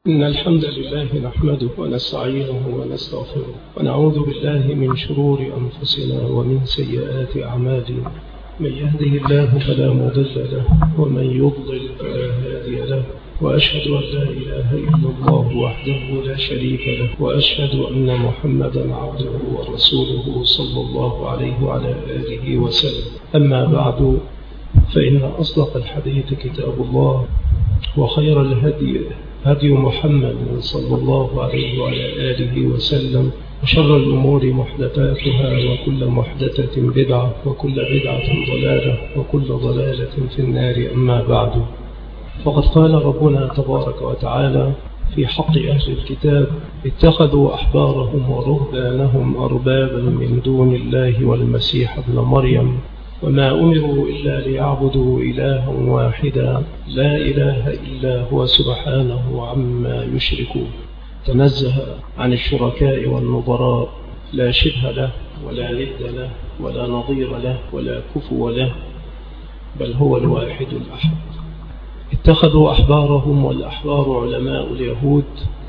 إن الحمد لله نحمده ونستعينه ونستغفره ونعوذ بالله من شرور أنفسنا ومن سيئات أعمالنا. من يهده الله فلا مضل له ومن يضلل فلا هادي له، وأشهد أن لا إله إلا الله وحده لا شريك له، وأشهد أن محمدا عبده ورسوله صلى الله عليه وعلى آله وسلم. أما بعد، فإن أصدق الحديث كتاب الله، وخير الهدي هدي محمد صلى الله عليه وعلى آله وسلم، وشر الأمور محدثاتها، وكل محدثة بدعة، وكل بدعة ضلالة، وكل ضلالة في النار. أما بعد، فقد قال ربنا تبارك وتعالى في حق أهل الكتاب: اتخذوا أحبارهم ورهبانهم أربابا من دون الله والمسيح ابن مريم وما أمروا إلا ليعبدوا إلها واحدا لا إله إلا هو سبحانه عما يشركون. تنزه عن الشركاء والنظراء، لا شبه له ولا ند له ولا نظير له ولا كفو له، بل هو الواحد الأحد. اتخذوا أحبارهم، والأحبار علماء اليهود،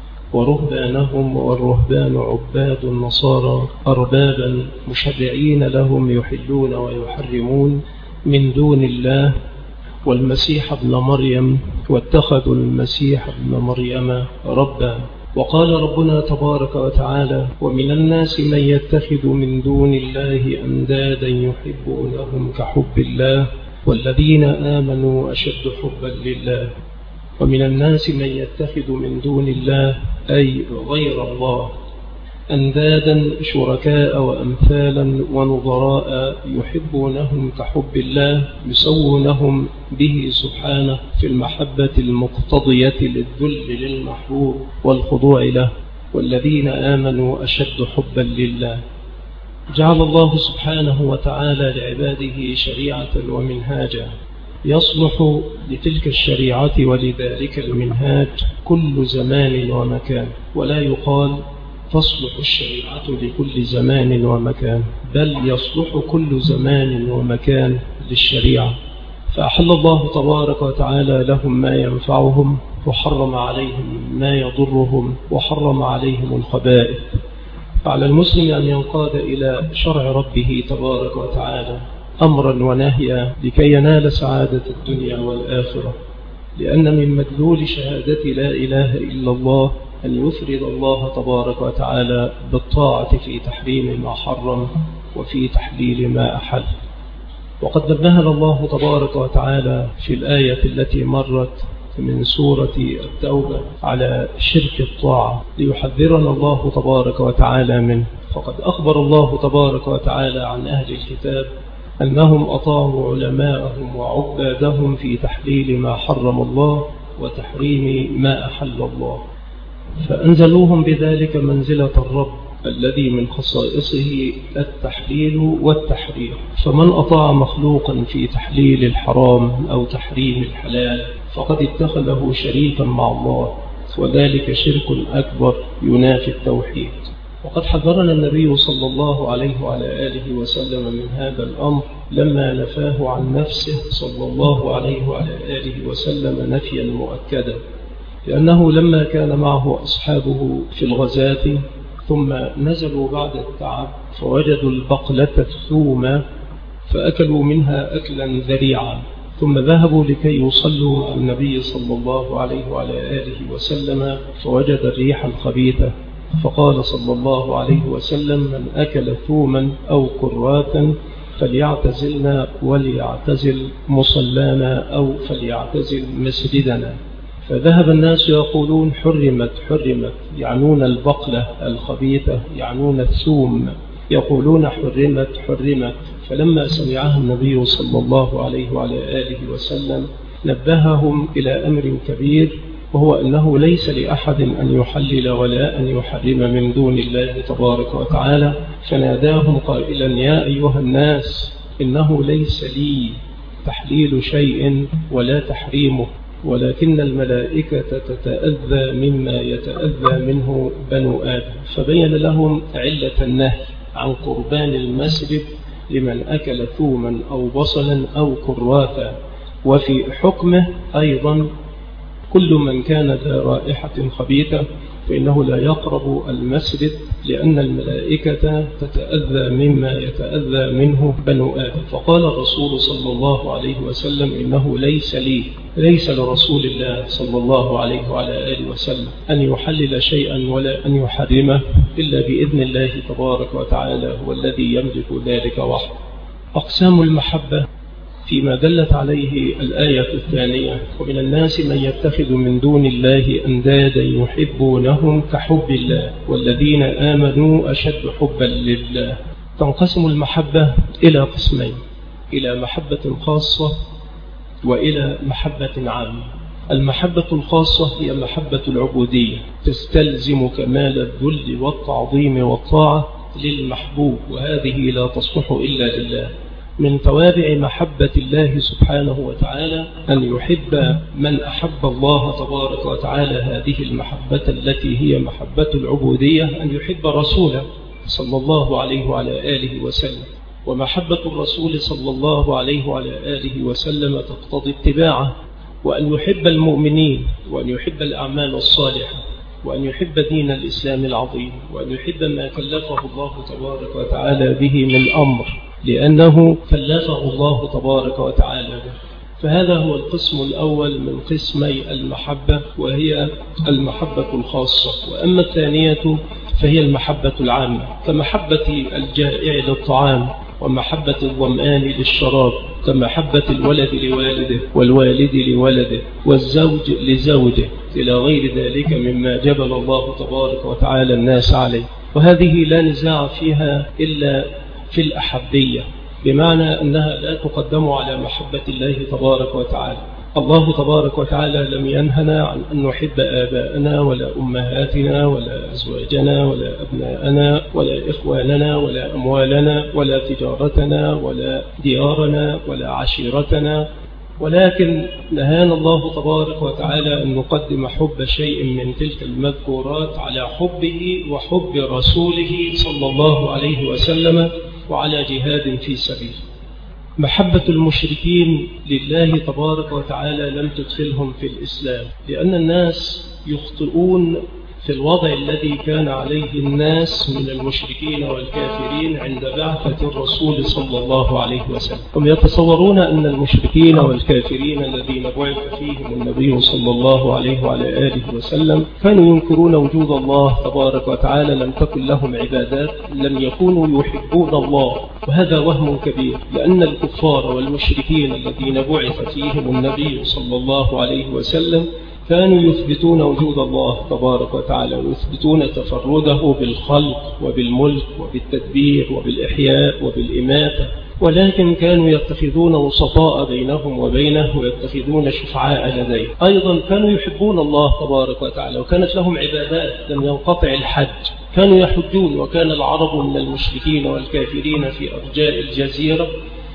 ورهبانهم، والرهبان عباد النصارى، أربابا مشرعين لهم يحلون ويحرمون من دون الله والمسيح ابن مريم، واتخذوا المسيح ابن مريم ربا. وقال ربنا تبارك وتعالى: ومن الناس من يتخذ من دون الله أندادا يحبونهم كحب الله والذين آمنوا أشد حبا لله. ومن الناس من يتخذ من دون الله، أي غير الله، أندادا شركاء وأمثالا ونظراء يحبونهم كحب الله، يسوونهم به سبحانه في المحبة المقتضية للذل للمحبوب والخضوع له، والذين آمنوا أشد حبا لله. جعل الله سبحانه وتعالى لعباده شريعة ومنهاجا يصلح لتلك الشريعة ولذلك المنهاج كل زمان ومكان، ولا يقال تصلح الشريعة لكل زمان ومكان، بل يصلح كل زمان ومكان للشريعة. فأحل الله تبارك وتعالى لهم ما ينفعهم، وحرم عليهم ما يضرهم، وحرم عليهم الخبائث. فعلى المسلم أن ينقاد إلى شرع ربه تبارك وتعالى أمرا ونهيا لكي ينال سعادة الدنيا والآخرة، لأن من مدلول شهادة لا إله إلا الله أن يفرد الله تبارك وتعالى بالطاعة في تحريم ما حرم وفي تحليل ما أحل. وقد نبهنا الله تبارك وتعالى في الآية التي مرت من سورة التوبة على شرك الطاعة ليحذرنا الله تبارك وتعالى منه. فقد أخبر الله تبارك وتعالى عن أهل الكتاب أنهم أطاعوا علماءهم وعبادهم في تحليل ما حرم الله وتحريم ما أحل الله، فأنزلوهم بذلك منزلة الرب الذي من خصائصه التحليل والتحريم. فمن أطاع مخلوقا في تحليل الحرام أو تحريم الحلال فقد اتخذه شريكا مع الله، وذلك شرك أكبر ينافي التوحيد. وقد حذرنا النبي صلى الله عليه وعلى آله وسلم من هذا الأمر لما نفاه عن نفسه صلى الله عليه وعلى آله وسلم نفيا مؤكدا، لأنه لما كان معه أصحابه في الغزاة ثم نزلوا بعد التعب فوجدوا البقلة الثومة فأكلوا منها أكلا ذريعا، ثم ذهبوا لكي يصلوا مع النبي صلى الله عليه وعلى آله وسلم فوجد الريح الخبيثة، فقال صلى الله عليه وسلم: من أكل ثوما أو كراثا فليعتزلنا وليعتزل مصلانا أو فليعتزل مسجدنا. فذهب الناس يقولون: حرمت حرمت، يعنون البقلة الخبيثة، يعنون الثوم، يقولون حرمت حرمت. فلما سمعها النبي صلى الله عليه وعلى آله وسلم نبههم إلى أمر كبير، وهو أنه ليس لأحد أن يحلل ولا أن يحرم من دون الله تبارك وتعالى، فناداهم قائلا: يا أيها الناس، إنه ليس لي تحليل شيء ولا تحريمه، ولكن الملائكة تتأذى مما يتأذى منه بنو آدم. فبين لهم علة النهي عن قربان المسجد لمن أكل ثوما أو بصلا أو كراثا. وفي حكمه أيضا كل من كان ذا رائحة خبيثة فإنه لا يقرب المسجد، لأن الملائكة تتأذى مما يتأذى منه بنو آدم. فقال الرسول صلى الله عليه وسلم: إنه ليس لرسول الله صلى الله عليه وعلى آله وسلم أن يحلل شيئا ولا أن يحرمه إلا بإذن الله تبارك وتعالى، هو الذي يملك ذلك وحده. أقسام المحبة فيما دلت عليه الآية الثانية: ومن الناس من يتخذ من دون الله أندادا يحبونهم كحب الله والذين آمنوا أشد حبا لله. تنقسم المحبة إلى قسمين: إلى محبة خاصة وإلى محبة عامة. المحبة الخاصة هي محبة العبودية، تستلزم كمال الذل والتعظيم والطاعة للمحبوب، وهذه لا تصلح إلا لله. من توابع محبة الله سبحانه وتعالى أن يحب من أحب الله تبارك وتعالى هذه المحبة التي هي محبة العبودية، أن يحب رسوله صلى الله عليه وعلى آله وسلم. ومحبة الرسول صلى الله عليه وعلى آله وسلم تقتضي اتباعه، وأن يحب المؤمنين، وأن يحب الأعمال الصالحة، وأن يحب دين الإسلام العظيم، وأن يحب ما كلفه الله تبارك وتعالى به من أمر، لأنه كلفه الله تبارك وتعالى به. فهذا هو القسم الأول من قسمي المحبة، وهي المحبة الخاصة. وأما الثانية فهي المحبة العامة، كمحبة الجائع للطعام، ومحبة الظمآن للشراب، كمحبة الولد لوالده والوالد لولده والزوج لزوجه، إلى غير ذلك مما جبل الله تبارك وتعالى الناس عليه. وهذه لا نزاع فيها إلا في الأحبية، بمعنى أنها لا تقدم على محبة الله تبارك وتعالى. الله تبارك وتعالى لم ينهنا عن أن نحب آباءنا ولا أمهاتنا ولا أزواجنا ولا أبناءنا ولا إخواننا ولا أموالنا ولا تجارتنا ولا ديارنا ولا عشيرتنا، ولكن نهانا الله تبارك وتعالى أن نقدم حب شيء من تلك المذكورات على حبه وحب رسوله صلى الله عليه وسلم وعلى جهاد في سبيله. محبة المشركين لله تبارك وتعالى لم تدخلهم في الإسلام، لأن الناس يخطئون في الوضع الذي كان عليه الناس من المشركين والكافرين عند بعثة الرسول صلى الله عليه وسلم. هم يتصورون أن المشركين والكافرين الذين بعث فيهم النبي صلى الله عليه وعلى آله وسلم كانوا ينكرون وجود الله تبارك وتعالى، لم تكن لهم عبادات، لم يكونوا يحبون الله. وهذا وهم كبير، لأن الكفار والمشركين الذين بعث فيهم النبي صلى الله عليه وسلم كانوا يثبتون وجود الله تبارك وتعالى، ويثبتون تفرده بالخلق وبالملك وبالتدبير وبالإحياء وبالإماتة، ولكن كانوا يتخذون وسطاء بينهم وبينه، ويتخذون شفعاء لديه. أيضا كانوا يحبون الله تبارك وتعالى، وكانت لهم عبادات لم ينقطع الحج، كانوا يحجون. وكان العرب من المشركين والكافرين في أرجاء الجزيرة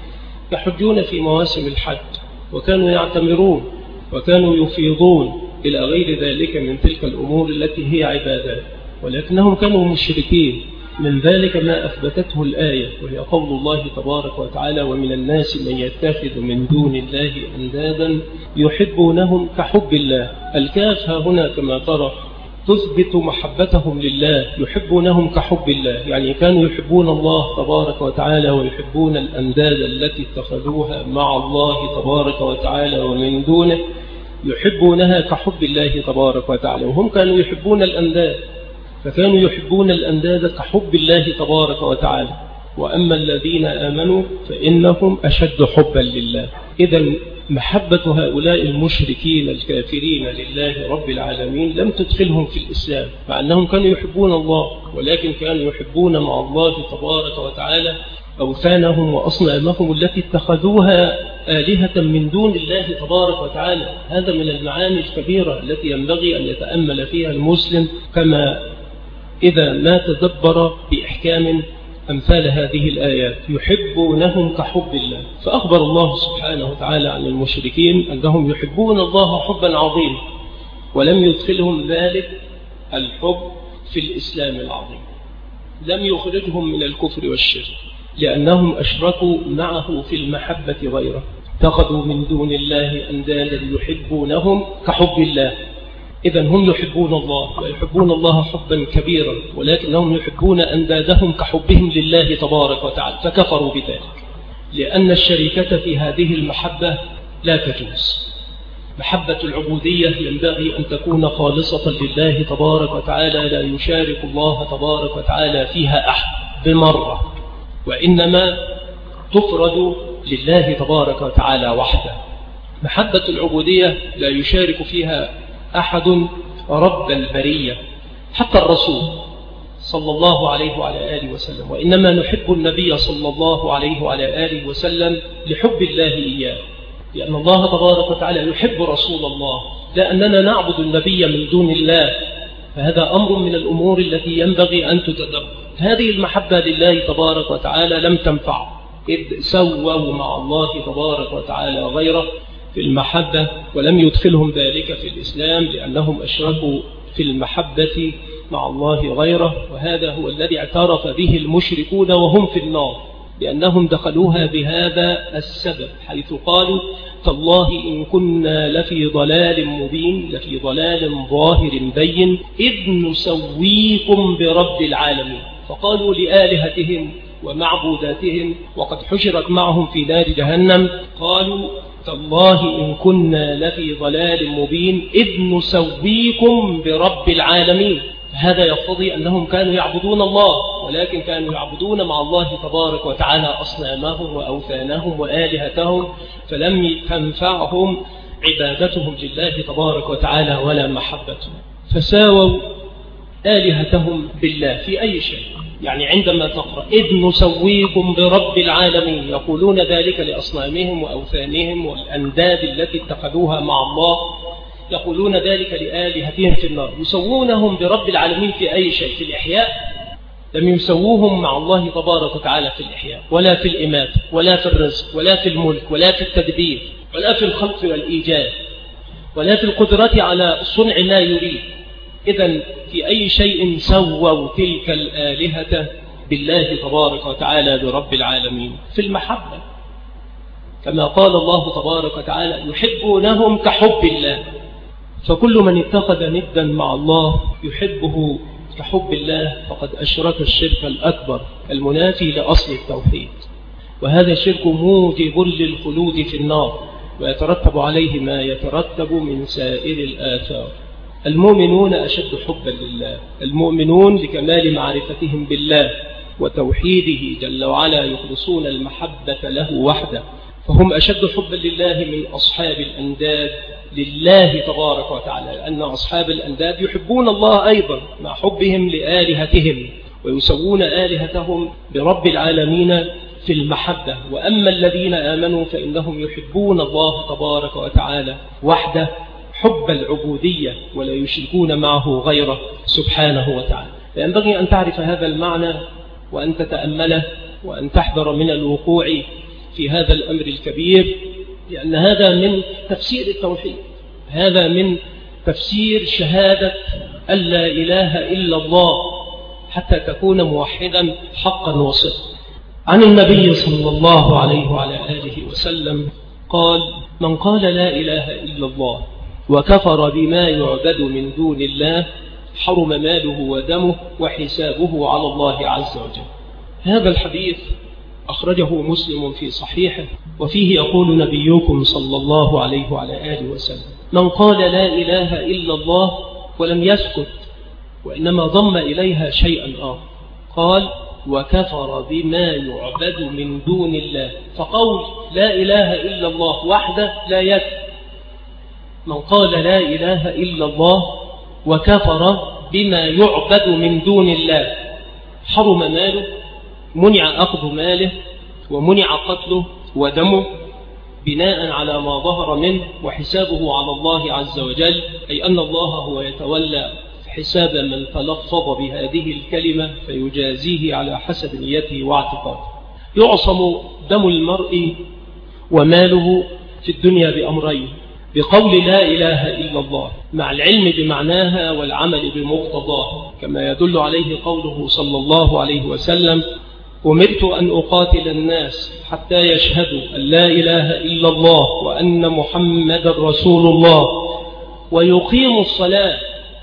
يحجون في مواسم الحج، وكانوا يعتمرون، وكانوا يفيضون إلى غير ذلك من تلك الأمور التي هي عبادات، ولكنهم كانوا مشركين. من ذلك ما أثبتته الآية، وهي قول الله تبارك وتعالى: ومن الناس من يتخذ من دون الله أندادا يحبونهم كحب الله. الكاف ها هنا كما ترى تثبت محبتهم لله، يحبونهم كحب الله، يعني كانوا يحبون الله تبارك وتعالى ويحبون الأنداد التي اتخذوها مع الله تبارك وتعالى ومن دونه، يحبونها كحب الله تبارك وتعالى. وهم كانوا يحبون الأنداد، فكانوا يحبون الأنداد كحب الله تبارك وتعالى. وأما الذين آمنوا فإنهم أشد حبا لله. إذن محبة هؤلاء المشركين الكافرين لله رب العالمين لم تدخلهم في الإسلام، مع أنهم كانوا يحبون الله، ولكن كانوا يحبون مع الله تبارك وتعالى أوثانهم وأصنامهم التي اتخذوها آلهة من دون الله تبارك وتعالى. هذا من المعاني الكبيرة التي ينبغي أن يتأمل فيها المسلم، كما إذا ما تدبر بإحكام أمثال هذه الآيات: يحبونهم كحب الله. فأخبر الله سبحانه وتعالى عن المشركين أنهم يحبون الله حبا عظيما، ولم يدخلهم ذلك الحب في الإسلام العظيم، لم يخرجهم من الكفر والشرك، لأنهم أشركوا معه في المحبة غيره. اتخذوا من دون الله أندادا يحبونهم كحب الله. إذن هم يحبون الله ويحبون الله حبا كبيرا، ولكنهم يحبون أندادهم كحبهم لله تبارك وتعالى، فكفروا بذلك، لأن الشركة في هذه المحبة لا تجوز. محبة العبودية ينبغي أن تكون خالصة لله تبارك وتعالى، لا يشارك الله تبارك وتعالى فيها أحد بمرة، وإنما تفرد لله تبارك وتعالى وحده. محبة العبودية لا يشارك فيها أحد رب البرية، حتى الرسول صلى الله عليه وعلى آله وسلم، وإنما نحب النبي صلى الله عليه وعلى آله وسلم لحب الله إياه، لأن الله تبارك وتعالى يحب رسول الله، لأننا نعبد النبي من دون الله، فهذا أمر من الأمور التي ينبغي أن تتدبر. هذه المحبة لله تبارك وتعالى لم تنفع، إذ سووا مع الله تبارك وتعالى غيره في المحبة، ولم يدخلهم ذلك في الإسلام، لأنهم أشركوا في المحبة مع الله غيره، وهذا هو الذي اعترف به المشركون وهم في النار، لأنهم دخلوها بهذا السبب، حيث قالوا تالله إن كنا لفي ضلال مبين، لفي ضلال ظاهر بين، إذ نسويكم برب العالمين. فقالوا لآلهتهم ومعبوداتهم وقد حشرت معهم في نار جهنم، قالوا تالله إن كنا لفي ضلال مبين إذ نسويكم برب العالمين. هذا يقتضي أنهم كانوا يعبدون الله، ولكن كانوا يعبدون مع الله تبارك وتعالى أصنامهم وأوثانهم وآلهتهم، فلم تنفعهم عبادتهم لله تبارك وتعالى ولا محبتهم، فساووا آلهتهم بالله في أي شيء. يعني عندما تقرأ إذ نسويكم برب العالمين، يقولون ذلك لأصنامهم وأوثانهم والأنداد التي اتخذوها مع الله، يقولون ذلك لآلهتهم في النار. يسوونهم برب العالمين في أي شيء؟ في الإحياء لم يسووهم مع الله تبارك وتعالى في الإحياء، ولا في الإماتة، ولا في الرزق، ولا في الملك، ولا في التدبير، ولا في الخلق والإيجاد، ولا في القدرة على صنع ما يريد. إذن في أي شيء سووا تلك الآلهة بالله تبارك وتعالى برب العالمين؟ في المحبة، كما قال الله تبارك وتعالى يحبونهم كحب الله. فكل من اتخذ ندا مع الله يحبه كحب الله فقد أشرك الشرك الأكبر المنافي لأصل التوحيد، وهذا الشرك موجب للخلود في النار، ويترتب عليه ما يترتب من سائر الآثار. المؤمنون أشد حبا لله، المؤمنون لكمال معرفتهم بالله وتوحيده جل وعلا يخلصون المحبة له وحده، فهم أشد حبا لله من أصحاب الأنداد لله تبارك وتعالى، لأن أصحاب الأنداد يحبون الله أيضا مع حبهم لآلهتهم، ويسوون آلهتهم برب العالمين في المحبة. وأما الذين آمنوا فإنهم يحبون الله تبارك وتعالى وحده حب العبودية، ولا يشركون معه غيره سبحانه وتعالى. فينبغي أن تعرف هذا المعنى وأن تتأمله وأن تحذر من الوقوع في هذا الأمر الكبير، لأن هذا من تفسير التوحيد، هذا من تفسير شهادة أن لا إله إلا الله حتى تكون موحدا حقا وصدقا. عن النبي صلى الله عليه وعلى آله وسلم قال من قال لا إله إلا الله وكفر بما يعبد من دون الله حرم ماله ودمه وحسابه على الله عز وجل. هذا الحديث أخرجه مسلم في صحيحه، وفيه يقول نبيكم صلى الله عليه وعلى آله وسلم من قال لا إله إلا الله ولم يسكت وإنما ضم إليها شيئا آخر، قال وكفر بما يعبد من دون الله، فقول لا إله إلا الله وحده لا يكفي. من قال لا إله إلا الله وكفر بما يعبد من دون الله حرم ماله، منع أخذ ماله ومنع قتله ودمه بناء على ما ظهر منه، وحسابه على الله عز وجل، أي أن الله هو يتولى حساب من تلفظ بهذه الكلمة فيجازيه على حسب نيته واعتقاده. يعصم دم المرء وماله في الدنيا بأمرين: بقول لا إله إلا الله مع العلم بمعناها والعمل بمقتضاه، كما يدل عليه قوله صلى الله عليه وسلم أمرت أن أقاتل الناس حتى يشهدوا أن لا إله إلا الله وأن محمد رسول الله ويقيموا الصلاة،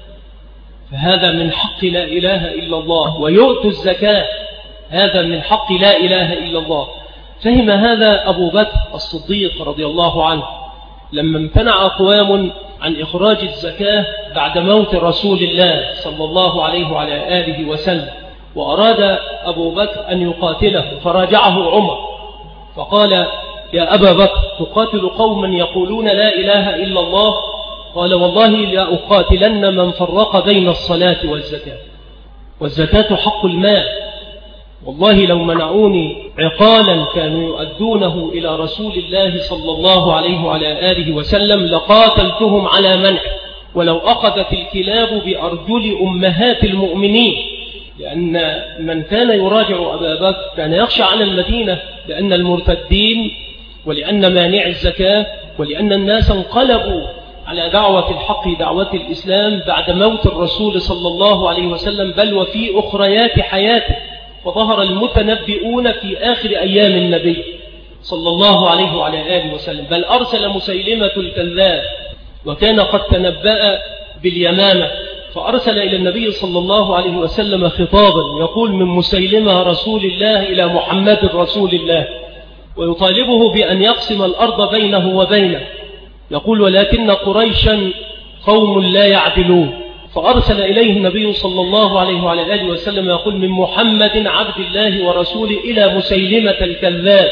فهذا من حق لا إله إلا الله، ويؤتوا الزكاة، هذا من حق لا إله إلا الله. فهم هذا أبو بكر الصديق رضي الله عنه لما امتنع أقوام عن إخراج الزكاة بعد موت رسول الله صلى الله عليه وعلى آله وسلم، وأراد أبو بكر أن يقاتله، فراجعه عمر فقال: يا أبا بكر تقاتل قوما يقولون لا إله إلا الله؟ قال: والله لا أقاتلن من فرق بين الصلاة والزكاة، والزكاة حق المال، والله لو منعوني عقالا كانوا يؤدونه إلى رسول الله صلى الله عليه وعلى آله وسلم لقاتلتهم على منع، ولو أخذت الكلاب بأرجل أمهات المؤمنين، لأن من كان يراجع أبا بكر كان يخشى على المدينة، لأن المرتدين ولأن مانع الزكاة ولأن الناس انقلبوا على دعوة الحق دعوة الإسلام بعد موت الرسول صلى الله عليه وسلم، بل وفي أخريات حياته، فظهر المتنبئون في آخر أيام النبي صلى الله عليه وعلى آله وسلم، بل أرسل مسيلمة الكذاب وكان قد تنبأ باليمامة، فأرسل إلى النبي صلى الله عليه وسلم خطابا يقول: من مسيلمة رسول الله إلى محمد رسول الله، ويطالبه بأن يقسم الأرض بينه وبينه، يقول: ولكن قريشا قوم لا يعدلون. فأرسل إليه النبي صلى الله عليه وعلى آله وسلم يقول: من محمد عبد الله ورسوله إلى مسيلمة الكذاب،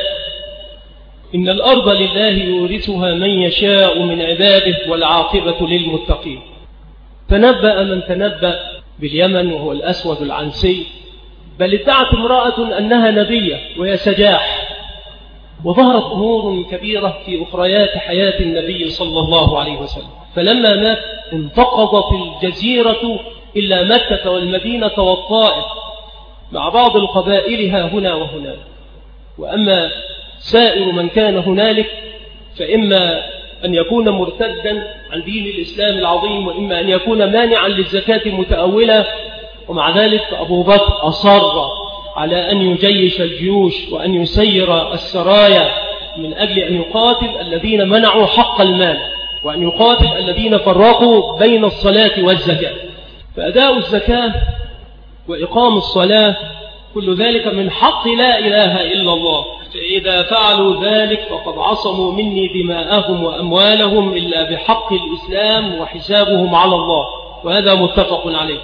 إن الأرض لله يورثها من يشاء من عباده والعاقبة للمتقين. تنبأ من تنبأ باليمن وهو الأسود العنسي، بل ادعت امرأة أنها نبية وهي سجاح، وظهرت أمور كبيرة في أخريات حياة النبي صلى الله عليه وسلم. فلما مات انتقضت الجزيرة إلا مكة والمدينة والطائف مع بعض القبائل ها هنا وهنا، وأما سائر من كان هنالك فإما أن يكون مرتدا عن دين الإسلام العظيم، وإما أن يكون مانعا للزكاة متأولا. ومع ذلك أبو بكر أصر على أن يجيش الجيوش وأن يسير السرايا من أجل أن يقاتل الذين منعوا حق المال، وأن يقاتل الذين فرقوا بين الصلاة والزكاة. فأداء الزكاة وإقام الصلاة كل ذلك من حق لا إله إلا الله، فإذا فعلوا ذلك فقد عصموا مني دماءهم وأموالهم إلا بحق الإسلام وحسابهم على الله، وهذا متفق عليه.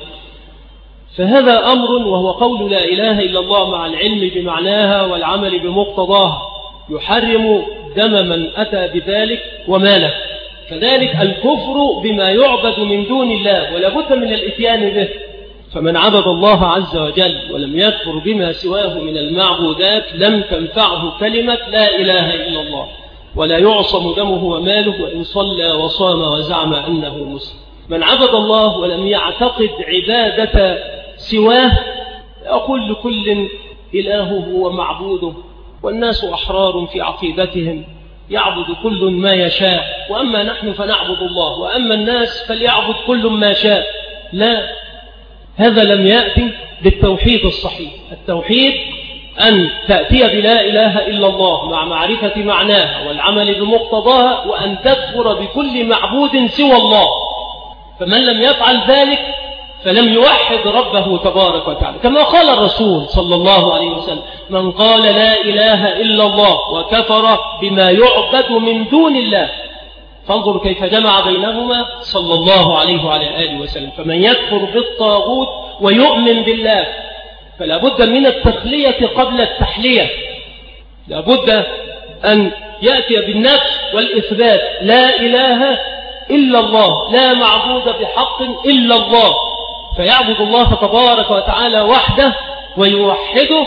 فهذا أمر وهو قول لا إله إلا الله مع العلم بمعناها والعمل بمقتضاها، يحرم دم من أتى بذلك وماله. كذلك الكفر بما يعبد من دون الله ولا بد من الإتيان به، فمن عبد الله عز وجل ولم يكفر بما سواه من المعبودات لم تنفعه كلمة لا إله إلا الله، ولا يعصم دمه وماله وإن صلى وصام وزعم أنه مسلم. من عبد الله ولم يعتقد عبادة سواه يقول لكل إلهه ومعبوده، والناس أحرار في عقيدتهم يعبد كل ما يشاء، وأما نحن فنعبد الله، وأما الناس فليعبد كل ما شاء. لا، هذا لم يأتي بالتوحيد الصحيح. التوحيد أن تأتي بلا إله إلا الله مع معرفة معناها والعمل بمقتضاها، وأن تكفر بكل معبود سوى الله. فمن لم يفعل ذلك فلم يوحد ربه تبارك وتعالى، كما قال الرسول صلى الله عليه وسلم: من قال لا إله إلا الله وكفر بما يعبد من دون الله. فانظر كيف جمع بينهما صلى الله عليه وعلى آله وسلم. فمن يكفر بالطاغوت ويؤمن بالله فلا بد من التخلية قبل التحلية، لا بد أن يأتي بالنفس والإثبات: لا إله إلا الله، لا معبود بحق إلا الله، فيعبد الله تبارك وتعالى وحده ويوحده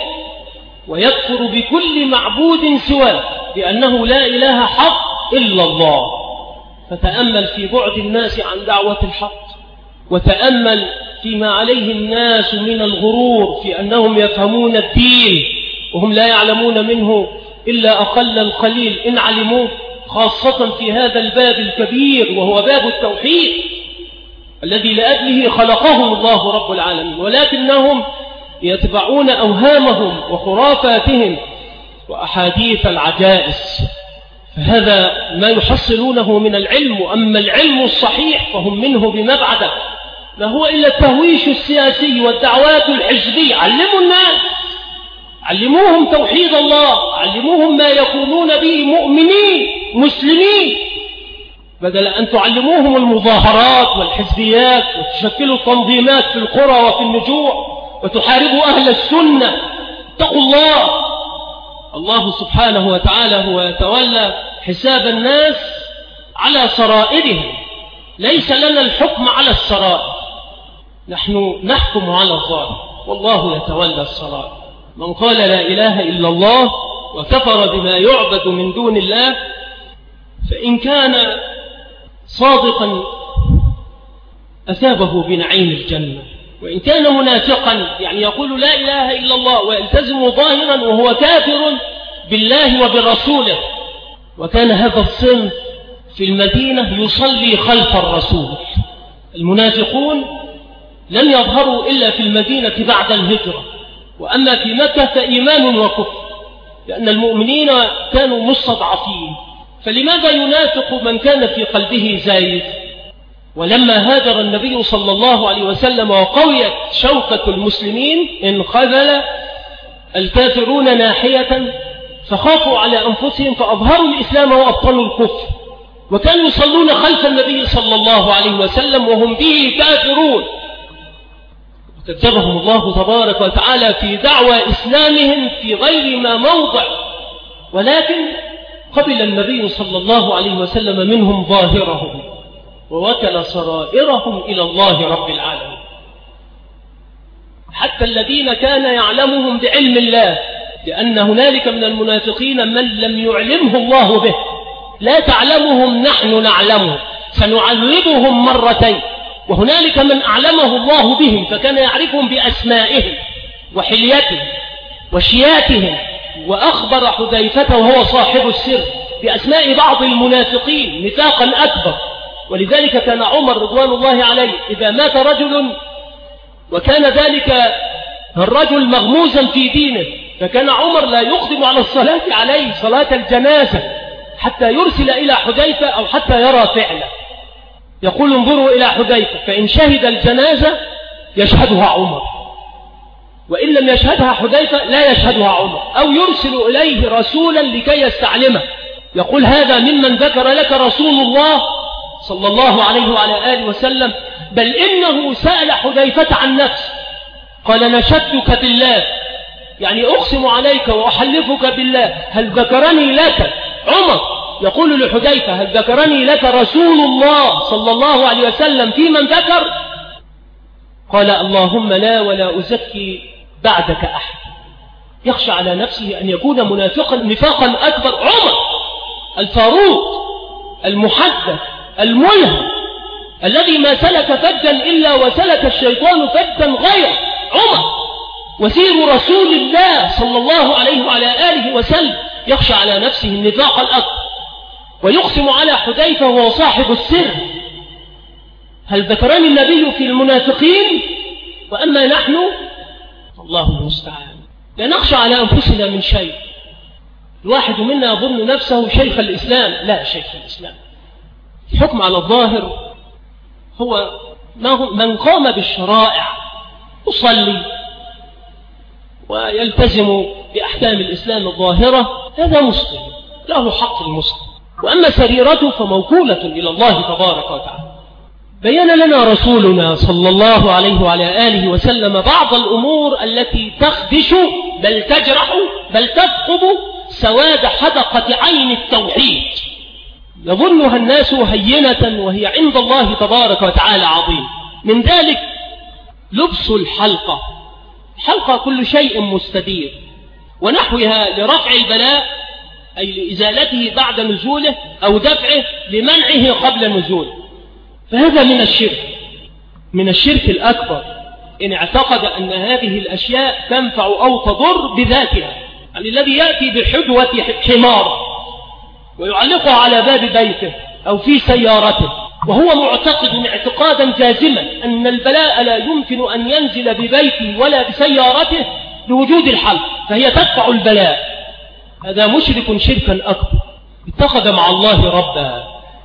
ويكفر بكل معبود سواه، لأنه لا إله حق إلا الله. فتأمل في بعد الناس عن دعوة الحق، وتأمل فيما عليه الناس من الغرور في أنهم يفهمون الدين وهم لا يعلمون منه إلا أقل القليل إن علموه، خاصة في هذا الباب الكبير وهو باب التوحيد الذي لأجله خلقهم الله رب العالمين، ولكنهم يتبعون أوهامهم وخرافاتهم وأحاديث العجائز، فهذا ما يحصلونه من العلم. أما العلم الصحيح فهم منه بمبعدة، ما هو إلا التهويش السياسي والدعوات الحزبية. علموا الناس، علموهم توحيد الله، علموهم ما يكونون به مؤمنين مسلمين، بدل أن تعلموهم المظاهرات والحزبيات وتشكلوا تنظيمات في القرى وفي النجوع وتحاربوا أهل السنة. اتقوا الله. الله سبحانه وتعالى هو يتولى حساب الناس على سرائرهم، ليس لنا الحكم على السرائر، نحن نحكم على الظاهر والله يتولى السرائر. من قال لا إله إلا الله وكفر بما يعبد من دون الله، فإن كان صادقا أثابه بنعيم الجنة، وإن كان منافقا يعني يقول لا إله إلا الله ويلتزم ظاهرا وهو كافر بالله وبرسوله. وكان هذا الصنف في المدينة يصلي خلف الرسول. المنافقون لم يظهروا إلا في المدينة بعد الهجرة، وأما في مكة فإيمان وكفر، لأن المؤمنين كانوا مستضعفين. فلماذا ينافق من كان في قلبه زايد؟ ولما هاجر النبي صلى الله عليه وسلم وقويت شوكة المسلمين انخذل الكافرون ناحية فخافوا على أنفسهم فأظهروا الإسلام وأبطلوا الكفر، وكانوا يصلون خلف النبي صلى الله عليه وسلم وهم به كافرون. كذبهم الله تبارك وتعالى في دعوى إسلامهم في غير ما موضع، ولكن قبل النبي صلى الله عليه وسلم منهم ظاهرهم ووكل سرائرهم إلى الله رب العالمين. حتى الذين كان يعلمهم بعلم الله، لأن هنالك من المنافقين من لم يعلمه الله به، لا تعلمهم نحن نعلمهم، سنعذبهم مرتين. وهنالك من أعلمه الله بهم فكان يعرفهم بأسمائهم وحليتهم وشياتهم، وأخبر حذيفة وهو صاحب السر بأسماء بعض المنافقين نفاقا أكبر. ولذلك كان عمر رضوان الله عليه إذا مات رجل وكان ذلك الرجل مغموزا في دينه، فكان عمر لا يقدم على الصلاة عليه صلاة الجنازة حتى يرسل إلى حذيفة أو حتى يرى فعله. يقول انظروا إلى حذيفة، فإن شهد الجنازة يشهدها عمر، وإن لم يشهدها حذيفة لا يشهدها عمر، أو يرسل إليه رسولا لكي يستعلمه، يقول هذا ممن ذكر لك رسول الله صلى الله عليه وعلى آله وسلم، بل إنه سأل حذيفة عن نفسه قال نشدتك بالله، يعني أقسم عليك وأحلفك بالله هل ذكرني لك عمر، يقول لحذيفة هل ذكرني لك رسول الله صلى الله عليه وسلم في من ذكر؟ قال اللهم لا ولا أزكي بعدك أحد. يخشى على نفسه أن يكون منافقا نفاقا أكبر. عمر الفاروق المحدث الملهم الذي ما سلك فجا إلا وسلك الشيطان فجا غيره، عمر وزير رسول الله صلى الله عليه وعلى آله وسلم، يخشى على نفسه النفاق الأكبر ويقسم على حذيفة وهو صاحب السر هل ذكرني النبي في المنافقين؟ وأما نحن الله المستعان لا نخشى على أنفسنا من شيء. الواحد منا يظن نفسه شيخ الإسلام، لا شيخ الإسلام. الحكم على الظاهر هو من قام بالشرائع، يصلي ويلتزم بأحكام الإسلام الظاهرة، هذا مسلم له حق المسلم. وأما سريرته فموكولة إلى الله تبارك وتعالى. بيّن لنا رسولنا صلى الله عليه وعلى آله وسلم بعض الأمور التي تخدش بل تجرح بل تثقب سواد حدقة عين التوحيد، يظنها الناس هينة وهي عند الله تبارك وتعالى عظيم. من ذلك لبس الحلقة. حلقة كل شيء مستدير ونحوها لرفع البلاء، أي لإزالته بعد نزوله أو دفعه لمنعه قبل نزوله. فهذا من الشرك الأكبر إن اعتقد أن هذه الأشياء تنفع أو تضر بذاتها. يعني الذي يأتي بحدوة حمار ويعلقها على باب بيته أو في سيارته وهو معتقد اعتقادا جازما أن البلاء لا يمكن أن ينزل ببيته ولا بسيارته لوجود الحل، فهي تدفع البلاء، هذا مشرك شركا أكبر، اتخذ مع الله ربا،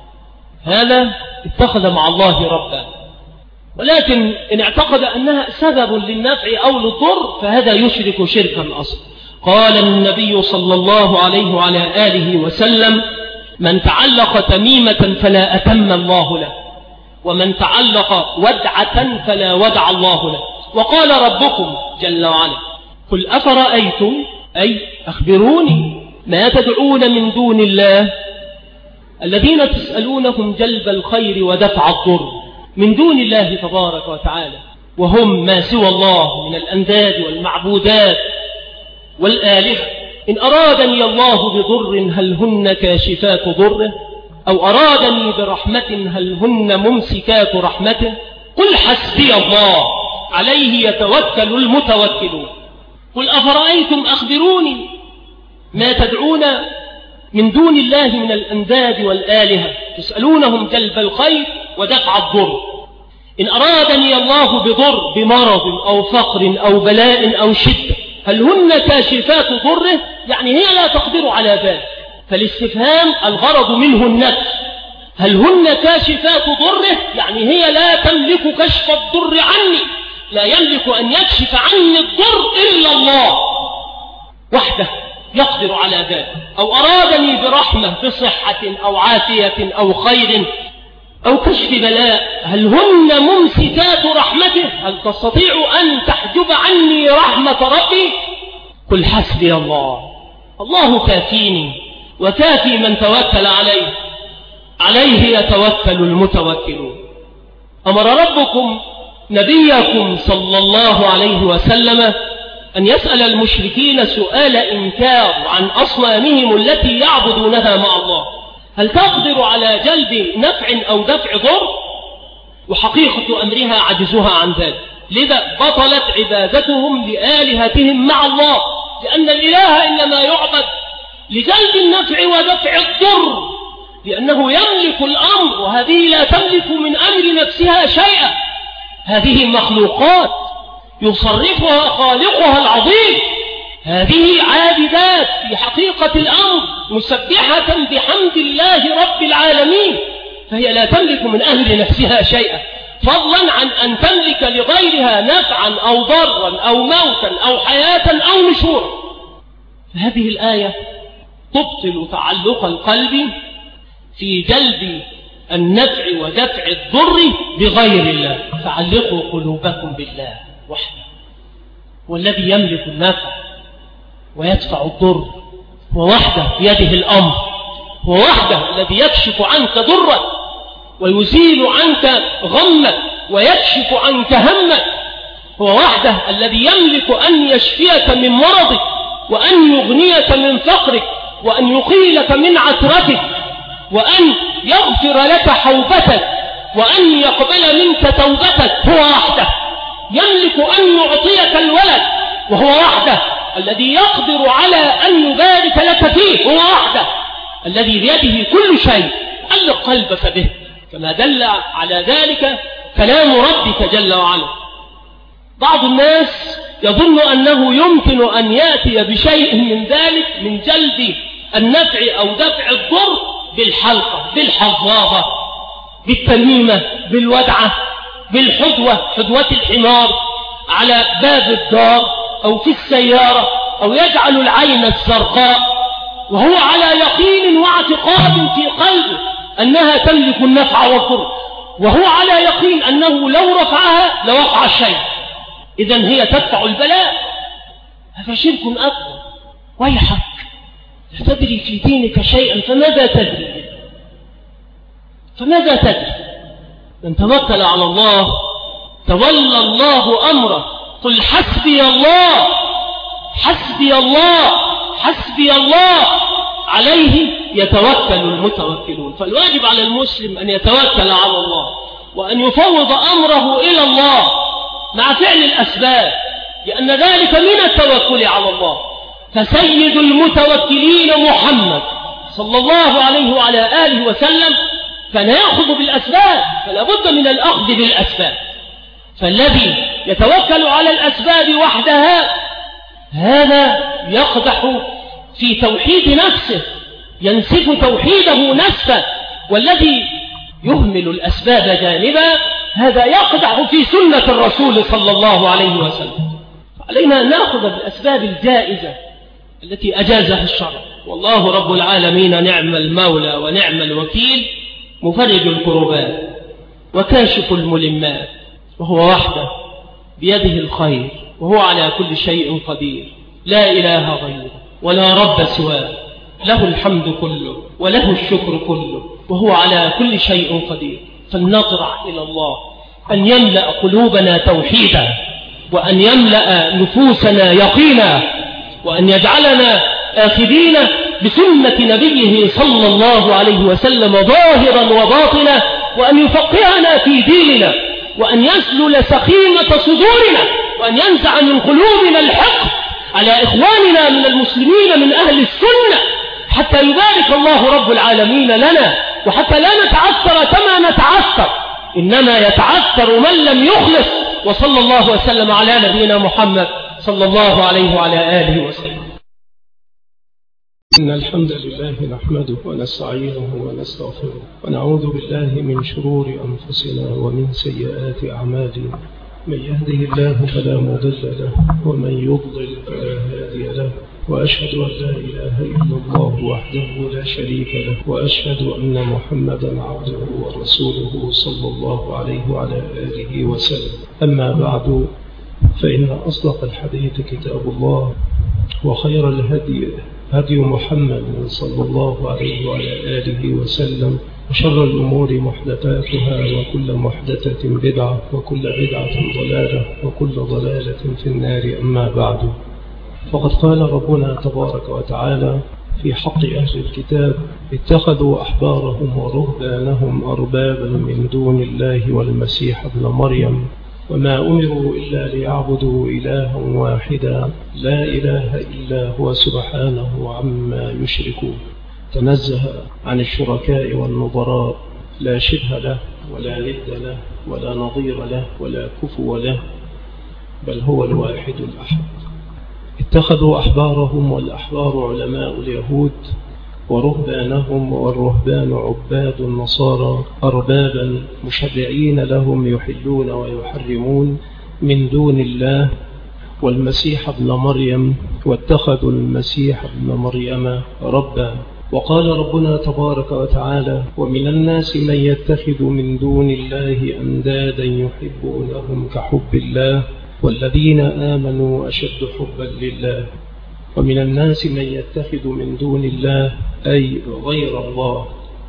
هذا اتخذ مع الله ربا. ولكن إن اعتقد أنها سبب للنفع أو للضر فهذا يشرك شركا أصلا. قال النبي صلى الله عليه وعلى آله وسلم: من تعلق تميمة فلا أتم الله له، ومن تعلق ودعة فلا ودع الله له. وقال ربكم جل وعلا: قل أفرأيتم، أي أخبروني، ما تدعون من دون الله الذين تسألونهم جلب الخير ودفع الضر من دون الله تبارك وتعالى، وهم ما سوى الله من الأنداد والمعبودات والآلهة. إن أرادني الله بضر هل هن كاشفات ضره، أو أرادني برحمة هل هن ممسكات رحمته. قل حسبي الله عليه يتوكل المتوكلون. قل أفرأيتم، أخبروني، ما تدعون من دون الله من الأنداد والآلهة تسألونهم جلب الخير ودفع الضر. إن أرادني الله بضر، بمرض أو فقر أو بلاء أو شدة، هل هن كاشفات ضره؟ يعني هي لا تقدر على ذلك، فالاستفهام الغرض منه النفي. هل هن كاشفات ضره؟ يعني هي لا تملك كشف الضر عني، لا يملك أن يكشف عني الضر إلا الله وحده يقدر على ذلك. أو أرادني برحمة، بصحة أو عافية أو خير أو كشف بلاء، هل هن ممسكات رحمته؟ هل تستطيع أن تحجب عني رحمة ربي؟ قل حسبي الله، الله كافيني وكافي من توكل عليه، عليه يتوكل المتوكلون. أمر ربكم نبيكم صلى الله عليه وسلم أن يسأل المشركين سؤال إنكار عن أصنامهم التي يعبدونها مع الله، هل تقدر على جلب نفع أو دفع ضر؟ وحقيقة أمرها عجزها عن ذلك، لذا بطلت عبادتهم لآلهتهم مع الله، لأن الإله إنما يعبد لجلب النفع ودفع الضر، لأنه يملك الأمر، وهذه لا تملك من أمر نفسها شيئا، هذه مخلوقات يصرفها خالقها العظيم، هذه عابدات في حقيقة الأمر مسبحة بحمد الله رب العالمين، فهي لا تملك من أمر نفسها شيئا، فضلا عن أن تملك لغيرها نفعا أو ضرا أو موتا أو حياة أو نشورا. هذه الآية تبطل تعلق القلب في جلب النفع ودفع الضر بغير الله، فعلقوا قلوبكم بالله وحده، والذي يملك النفع ويدفع الضر، هو وحده بيده الأمر، هو وحده الذي يكشف عنك ضرك ويزيل عنك غمك ويكشف عنك همك، هو وحده الذي يملك أن يشفيك من مرضك، وأن يغنيك من فقرك، وأن يقيلك من عثرتك، وأن يغفر لك حوبتك، وأن يقبل منك توبتك. هو وحده يملك أن يعطيك الولد، وهو وحده الذي يقدر على أن يبارك لك فيه، هو وحده الذي بيده كل شيء. علق قلبك به، كما دل على ذلك كلام ربك جل وعلا. بعض الناس يظن أنه يمكن أن يأتي بشيء من ذلك، من جلب النفع أو دفع الضر، بالحلقة، بالحظاظة، بالتميمة، بالودعة، بالحدوة، حدوة الحمار على باب الدار أو في السيارة، أو يجعل العين الزرقاء وهو على يقين واعتقاد في قلبه أنها تملك النفع والضر، وهو على يقين أنه لو رفعها لوقع الشيء، إذن هي تدفع البلاء. هذا شرك أكبر. ويحك، لا تدري في دينك شيئا، فماذا تدري؟ فماذا تدري؟ من توكل على الله تولى الله أمره. قل حسبي الله، حسبي الله، حسبي الله، عليه يتوكل المتوكلون. فالواجب على المسلم أن يتوكل على الله، وأن يفوض أمره إلى الله مع فعل الأسباب، لأن ذلك من التوكل على الله. فسيد المتوكلين محمد صلى الله عليه وعلى آله وسلم فنأخذ بالأسباب، فلا بد من الأخذ بالأسباب. فالذي يتوكل على الأسباب وحدها هذا يقدح في توحيد نفسه، ينسف توحيده نسفا، والذي يهمل الأسباب جانبا هذا يقدح في سنة الرسول صلى الله عليه وسلم. علينا أن نأخذ بالأسباب الجائزة التي أجازها الشرع، والله رب العالمين نعم المولى ونعم الوكيل، مفرج الكربات وكاشف الملمات، وهو وحده بيده الخير، وهو على كل شيء قدير، لا إله غيره ولا رب سواه، له الحمد كله وله الشكر كله، وهو على كل شيء قدير. فلنطرع إلى الله أن يملأ قلوبنا توحيدا، وأن يملأ نفوسنا يقينا، وأن يجعلنا آخذين بسنة نبيه صلى الله عليه وسلم ظاهرا وباطنا، وأن يفقهنا في ديننا، وأن يسلل سخيمة صدورنا، وأن ينزع من قلوبنا الحقد على إخواننا من المسلمين من أهل السنة، حتى يبارك الله رب العالمين لنا، وحتى لا نتعثر كما نتعثر، إنما يتعثر من لم يخلص. وصلى الله وسلم على نبينا محمد صلى الله عليه وعلى آله وسلم. إن الحمد لله نحمده ونستعينه ونستغفره، ونعوذ بالله من شرور أنفسنا ومن سيئات أعمالنا. من يهده الله فلا مضل له، ومن يضلل فلا هادي له، وأشهد أن لا إله إلا الله وحده لا شريك له، وأشهد أن محمدا عبده ورسوله صلى الله عليه وعلى آله وسلم. أما بعد، فإن أصدق الحديث كتاب الله، وخير الهدي هدي محمد صلى الله عليه وعلى آله وسلم، وشر الأمور محدثاتها، وكل محدثة بدعة، وكل بدعة ضلالة، وكل ضلالة في النار. أما بعد، فقد قال ربنا تبارك وتعالى في حق أهل الكتاب: اتخذوا أحبارهم ورهبانهم أربابا من دون الله والمسيح ابن مريم، وما أمروا إلا ليعبدوا إلها واحدا لا إله إلا هو سبحانه عما يشركون. تنزه عن الشركاء والنظراء، لا شبه له ولا ند له ولا نظير له ولا كفو له، بل هو الواحد الأحد. اتخذوا أحبارهم، والأحبار علماء اليهود، ورهبانهم، والرهبان عباد النصارى، أربابا مشرعين لهم يحلون ويحرمون من دون الله والمسيح ابن مريم، واتخذوا المسيح ابن مريم ربا. وقال ربنا تبارك وتعالى: ومن الناس من يتخذ من دون الله أندادا يحبونهم كحب الله والذين آمنوا أشد حبا لله. ومن الناس من يتخذ من دون الله أي غير الله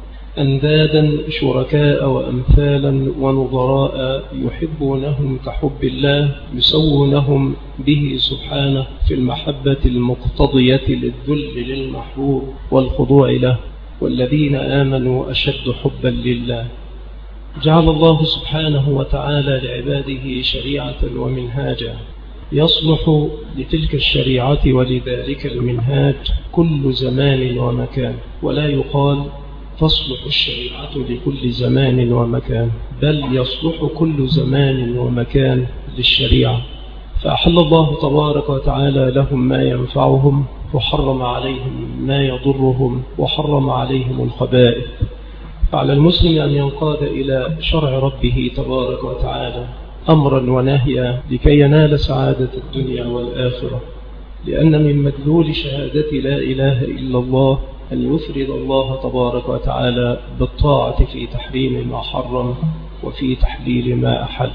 أندادا شركاء وأمثالا ونظراء يحبونهم كحب الله، يسوونهم به سبحانه في المحبة المقتضية للذل للمحبوب والخضوع له. والذين آمنوا أشد حبا لله. جعل الله سبحانه وتعالى لعباده شريعة ومنهاجا يصلح لتلك الشريعة ولذلك المنهاج كل زمان ومكان، ولا يقال تصلح الشريعة لكل زمان ومكان، بل يصلح كل زمان ومكان للشريعة. فأحل الله تبارك وتعالى لهم ما ينفعهم، وحرم عليهم ما يضرهم، وحرم عليهم الخبائث. فعلى المسلم أن ينقاد إلى شرع ربه تبارك وتعالى أمرا ونهيا لكي ينال سعادة الدنيا والآخرة، لأن من مدلول شهادة لا إله إلا الله أن يفرد الله تبارك وتعالى بالطاعة في تحريم ما حرم وفي تحليل ما أحل.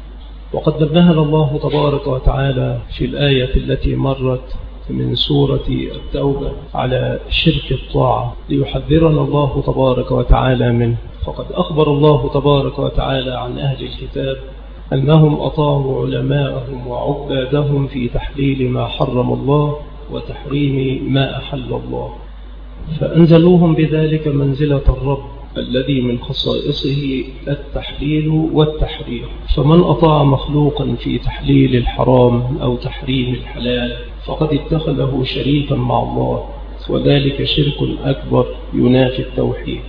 وقد نبهنا الله تبارك وتعالى في الآية التي مرت من سورة التوبة على شرك الطاعة ليحذرنا الله تبارك وتعالى منه. فقد أخبر الله تبارك وتعالى عن أهل الكتاب أنهم أطاعوا علماءهم وعبادهم في تحليل ما حرم الله وتحريم ما أحل الله، فأنزلوهم بذلك منزلة الرب الذي من خصائصه التحليل والتحريم. فمن أطاع مخلوقا في تحليل الحرام أو تحريم الحلال فقد اتخذه شريكا مع الله، وذلك شرك أكبر ينافي التوحيد.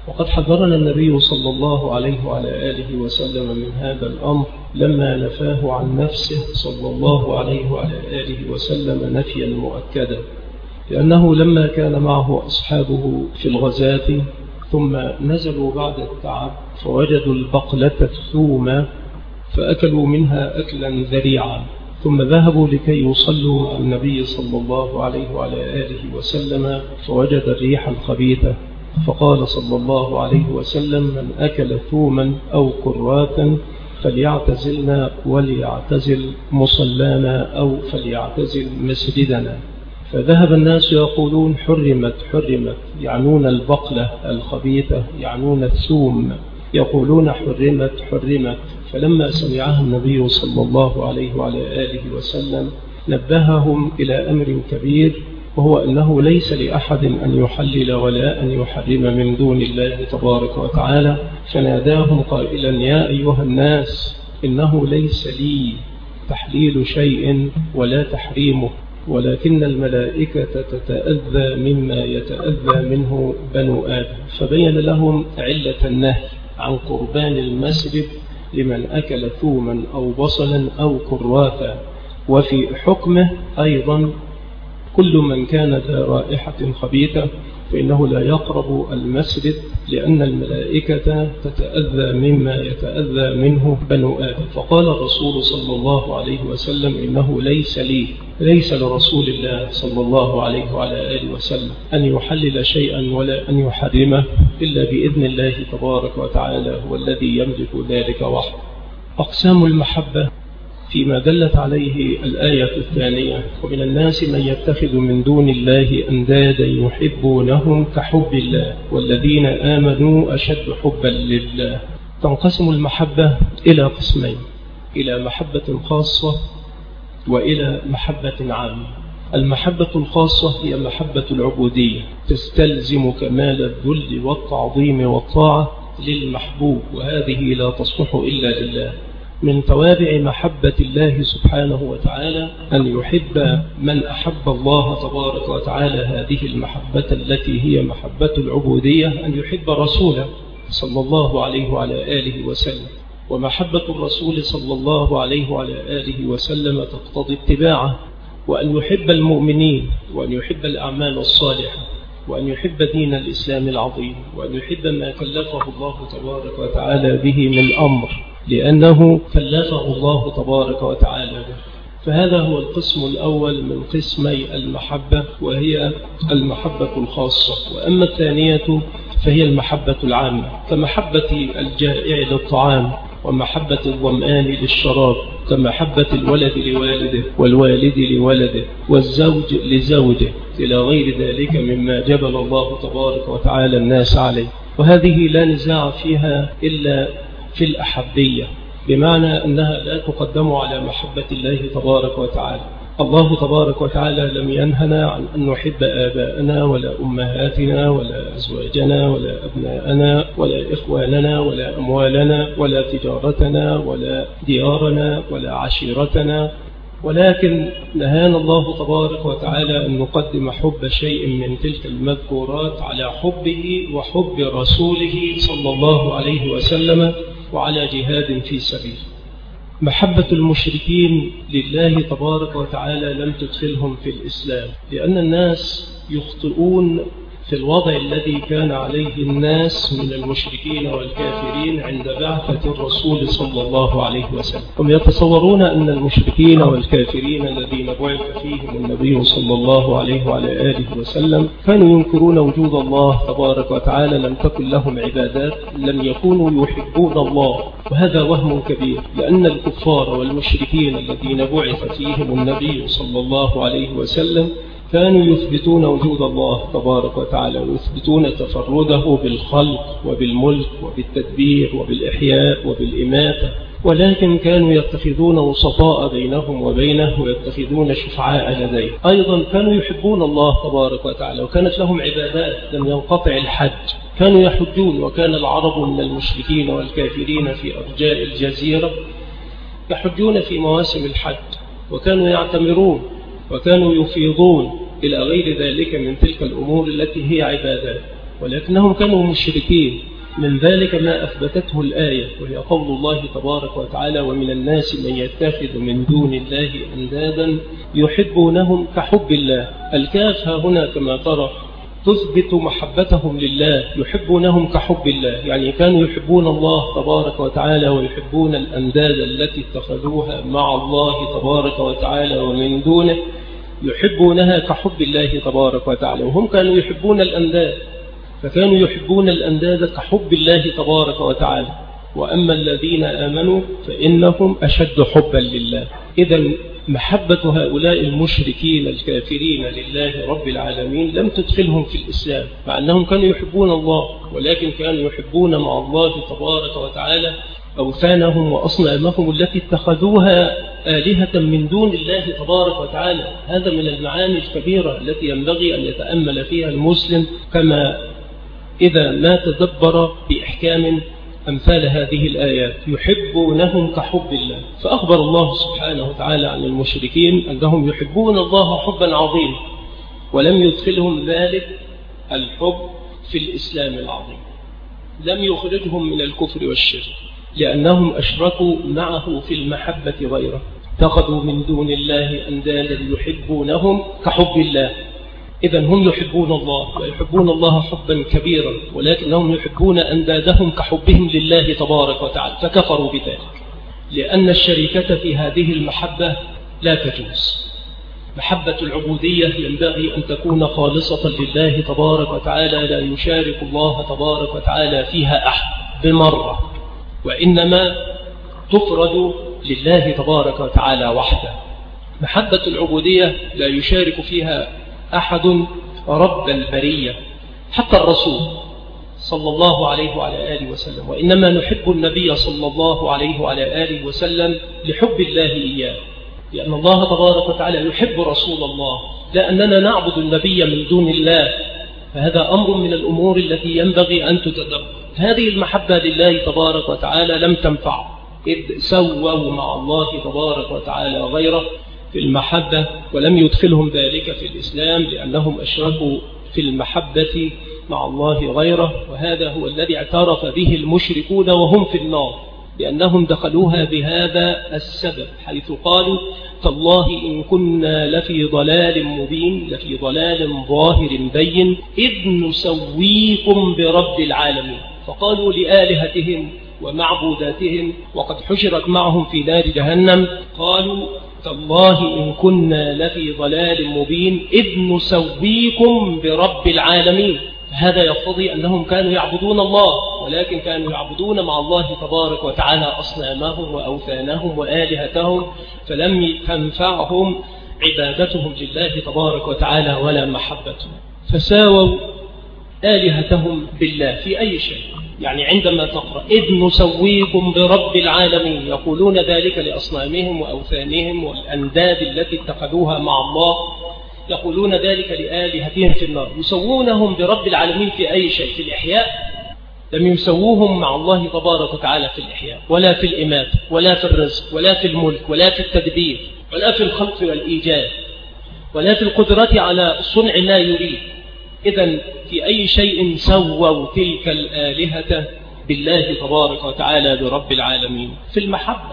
وقد حذرنا النبي صلى الله عليه وعلى آله وسلم من هذا الأمر لما نفاه عن نفسه صلى الله عليه وعلى آله وسلم نفيا مؤكدا، لأنه لما كان معه أصحابه في الغزاة ثم نزلوا بعد التعب فوجدوا البقلة الثومة فأكلوا منها أكلا ذريعا، ثم ذهبوا لكي يصلوا مع النبي صلى الله عليه وعلى آله وسلم فوجد الريح الخبيثة، فقال صلى الله عليه وسلم: من أكل ثوما أو كراتا فليعتزلنا وليعتزل مصلانا أو فليعتزل مسجدنا. فذهب الناس يقولون: حرمت حرمت، يعنون البقلة الخبيثة، يعنون الثوم، يقولون حرمت حرمت. فلما سمعها النبي صلى الله عليه وعلى آله وسلم نبههم إلى أمر كبير، وهو أنه ليس لأحد أن يحلل ولا أن يحرم من دون الله تبارك وتعالى، فناداهم قائلا: يا أيها الناس، إنه ليس لي تحليل شيء ولا تحريمه، ولكن الملائكة تتأذى مما يتأذى منه بنو آدم. فبين لهم علة النهي عن قربان المسجد لمن أكل ثوما أو بصلا أو كراثا، وفي حكمه أيضا كل من كان ذا رائحة خبيثة فإنه لا يقرب المسجد، لأن الملائكة تتأذى مما يتأذى منه بنو آدم. فقال الرسول صلى الله عليه وسلم: إنه ليس لرسول الله صلى الله عليه وعلى آله وسلم أن يحلل شيئا ولا أن يحرمه إلا بإذن الله تبارك وتعالى، هو الذي يملك ذلك وحده. أقسام المحبة فيما دلت عليه الآية الثانية: ومن الناس من يتخذ من دون الله أندادا يحبونهم كحب الله والذين آمنوا أشد حبا لله. تنقسم المحبة إلى قسمين: إلى محبة خاصة وإلى محبة عامة. المحبة الخاصة هي محبة العبودية، تستلزم كمال الذل والتعظيم والطاعة للمحبوب، وهذه لا تصلح إلا لله. من توابع محبة الله سبحانه وتعالى أن يحب من أحب الله تبارك وتعالى هذه المحبة التي هي محبة العبودية، أن يحب رسوله صلى الله عليه وعلى آله وسلم. ومحبة الرسول صلى الله عليه وعلى آله وسلم تقتضي اتباعه، وأن يحب المؤمنين، وأن يحب الأعمال الصالحة، وأن يحب دين الإسلام العظيم، وأن يحب ما كلفه الله تبارك وتعالى به من أمر، لأنه كلفه الله تبارك وتعالى به. فهذا هو القسم الأول من قسمي المحبة، وهي المحبة الخاصة. وأما الثانية فهي المحبة العامة، كمحبة الجائع للطعام، ومحبة الظمآن للشراب، كمحبة الولد لوالده والوالد لولده والزوج لزوجه، إلى غير ذلك مما جبل الله تبارك وتعالى الناس عليه. وهذه لا نزاع فيها إلا في الأحبية، بمعنى أنها لا تقدم على محبة الله تبارك وتعالى. الله تبارك وتعالى لم ينهنا عن أن نحب آباءنا ولا أمهاتنا ولا أزواجنا ولا أبناءنا ولا إخواننا ولا أموالنا ولا تجارتنا ولا ديارنا ولا عشيرتنا، ولكن نهانا الله تبارك وتعالى أن نقدم حب شيء من تلك المذكورات على حبه وحب رسوله صلى الله عليه وسلم وعلى جهاد في سبيله. محبة المشركين لله تبارك وتعالى لم تدخلهم في الإسلام، لأن الناس يخطئون في الوضع الذي كان عليه الناس من المشركين والكافرين عند بعثة الرسول صلى الله عليه وسلم. هم يتصورون أن المشركين والكافرين الذين بعث فيهم النبي صلى الله عليه وعلى آله وسلم كانوا ينكرون وجود الله تبارك وتعالى، لم تكن لهم عبادات، لم يكونوا يحبون الله. وهذا وهم كبير، لأن الكفار والمشركين الذين بعث فيهم النبي صلى الله عليه وسلم كانوا يثبتون وجود الله تبارك وتعالى، ويثبتون تفرده بالخلق وبالملك وبالتدبير وبالإحياء وبالإماتة، ولكن كانوا يتخذون وسطاء بينهم وبينه ويتخذون شفعاء لديه. أيضا كانوا يحبون الله تبارك وتعالى، وكانت لهم عبادات لم ينقطع الحج، كانوا يحجون. وكان العرب من المشركين والكافرين في أرجاء الجزيرة يحجون في مواسم الحج، وكانوا يعتمرون، وكانوا يفيضون إلى غير ذلك من تلك الأمور التي هي عبادات. ولكنهم كانوا مشركين. من ذلك ما أثبتته الآية، وهي قول الله تبارك وتعالى: ومن الناس من يتخذ من دون الله أندادا يحبونهم كحب الله. الكاف هنا كما ترى تثبت محبتهم لله، يحبونهم كحب الله، يعني كانوا يحبون الله تبارك وتعالى ويحبون الأنداد التي اتخذوها مع الله تبارك وتعالى ومن دونه، يحبونها كحب الله تبارك وتعالى. وهم كانوا يحبون الأنداد، فكانوا يحبون الأنداد كحب الله تبارك وتعالى. وأما الذين آمنوا فإنهم أشد حبا لله. إذن محبة هؤلاء المشركين الكافرين لله رب العالمين لم تدخلهم في الإسلام، مع أنهم كانوا يحبون الله، ولكن كانوا يحبون مع الله تبارك وتعالى أوثانهم وأصنامهم التي اتخذوها آلهة من دون الله تبارك وتعالى. هذا من المعاني الكبيرة التي ينبغي أن يتأمل فيها المسلم، كما إذا ما تدبر بإحكام أمثال هذه الآيات: يحبونهم كحب الله. فأخبر الله سبحانه وتعالى عن المشركين أنهم يحبون الله حبا عظيما، ولم يدخلهم ذلك الحب في الإسلام العظيم، لم يخرجهم من الكفر والشرك، لأنهم أشركوا معه في المحبة غيره، اتخذوا من دون الله أندادا يحبونهم كحب الله. إذن هم يحبون الله ويحبون الله حبا كبيرا، ولكنهم يحبون أندادهم كحبهم لله تبارك وتعالى، فكفروا بذلك، لأن الشركة في هذه المحبة لا تجوز. محبة العبودية ينبغي أن تكون خالصة لله تبارك وتعالى، لا يشارك الله تبارك وتعالى فيها أحد بمرة، وإنما تفرد لله تبارك وتعالى وحده. محبة العبودية لا يشارك فيها أحد رب البرية، حتى الرسول صلى الله عليه وعلى آله وسلم، وإنما نحب النبي صلى الله عليه وعلى آله وسلم لحب الله إياه، لأن الله تبارك وتعالى يحب رسول الله، لأننا نعبد النبي من دون الله. فهذا أمر من الأمور التي ينبغي أن تتدبر. هذه المحبة لله تبارك وتعالى لم تنفع، إذ سووا مع الله تبارك وتعالى غيره في المحبة، ولم يدخلهم ذلك في الإسلام، لأنهم أشركوا في المحبة مع الله غيره. وهذا هو الذي اعترف به المشركون وهم في النار، لأنهم دخلوها بهذا السبب، حيث قالوا: تالله إن كنا لفي ضلال مبين، لفي ضلال ظاهر بين، إذ نسويكم برب العالمين. فقالوا لآلهتهم ومعبوداتهم وقد حشرت معهم في نار جهنم، قالوا: تالله إن كنا لفي ضلال مبين إذ نسويكم برب العالمين. هذا يقتضي أنهم كانوا يعبدون الله، ولكن كانوا يعبدون مع الله تبارك وتعالى أصنامهم وأوثانهم وآلهتهم، فلم تنفعهم عبادتهم لله تبارك وتعالى ولا محبتهم، فساووا آلهتهم بالله في أي شيء. يعني عندما تقرأ إذ نسويكم برب العالمين، يقولون ذلك لأصنامهم وأوثانهم والأنداد التي اتخذوها مع الله، يقولون ذلك لآلهتهم في النار. يسوونهم برب العالمين في أي شيء؟ في الإحياء لم يسووهم مع الله تبارك وتعالى في الإحياء، ولا في الإماتة، ولا في الرزق، ولا في الملك، ولا في التدبير، ولا في الخلق والإيجاد، ولا في القدرة على صنع ما يريد. إذن في أي شيء سووا تلك الآلهة بالله تبارك وتعالى برب العالمين؟ في المحبة،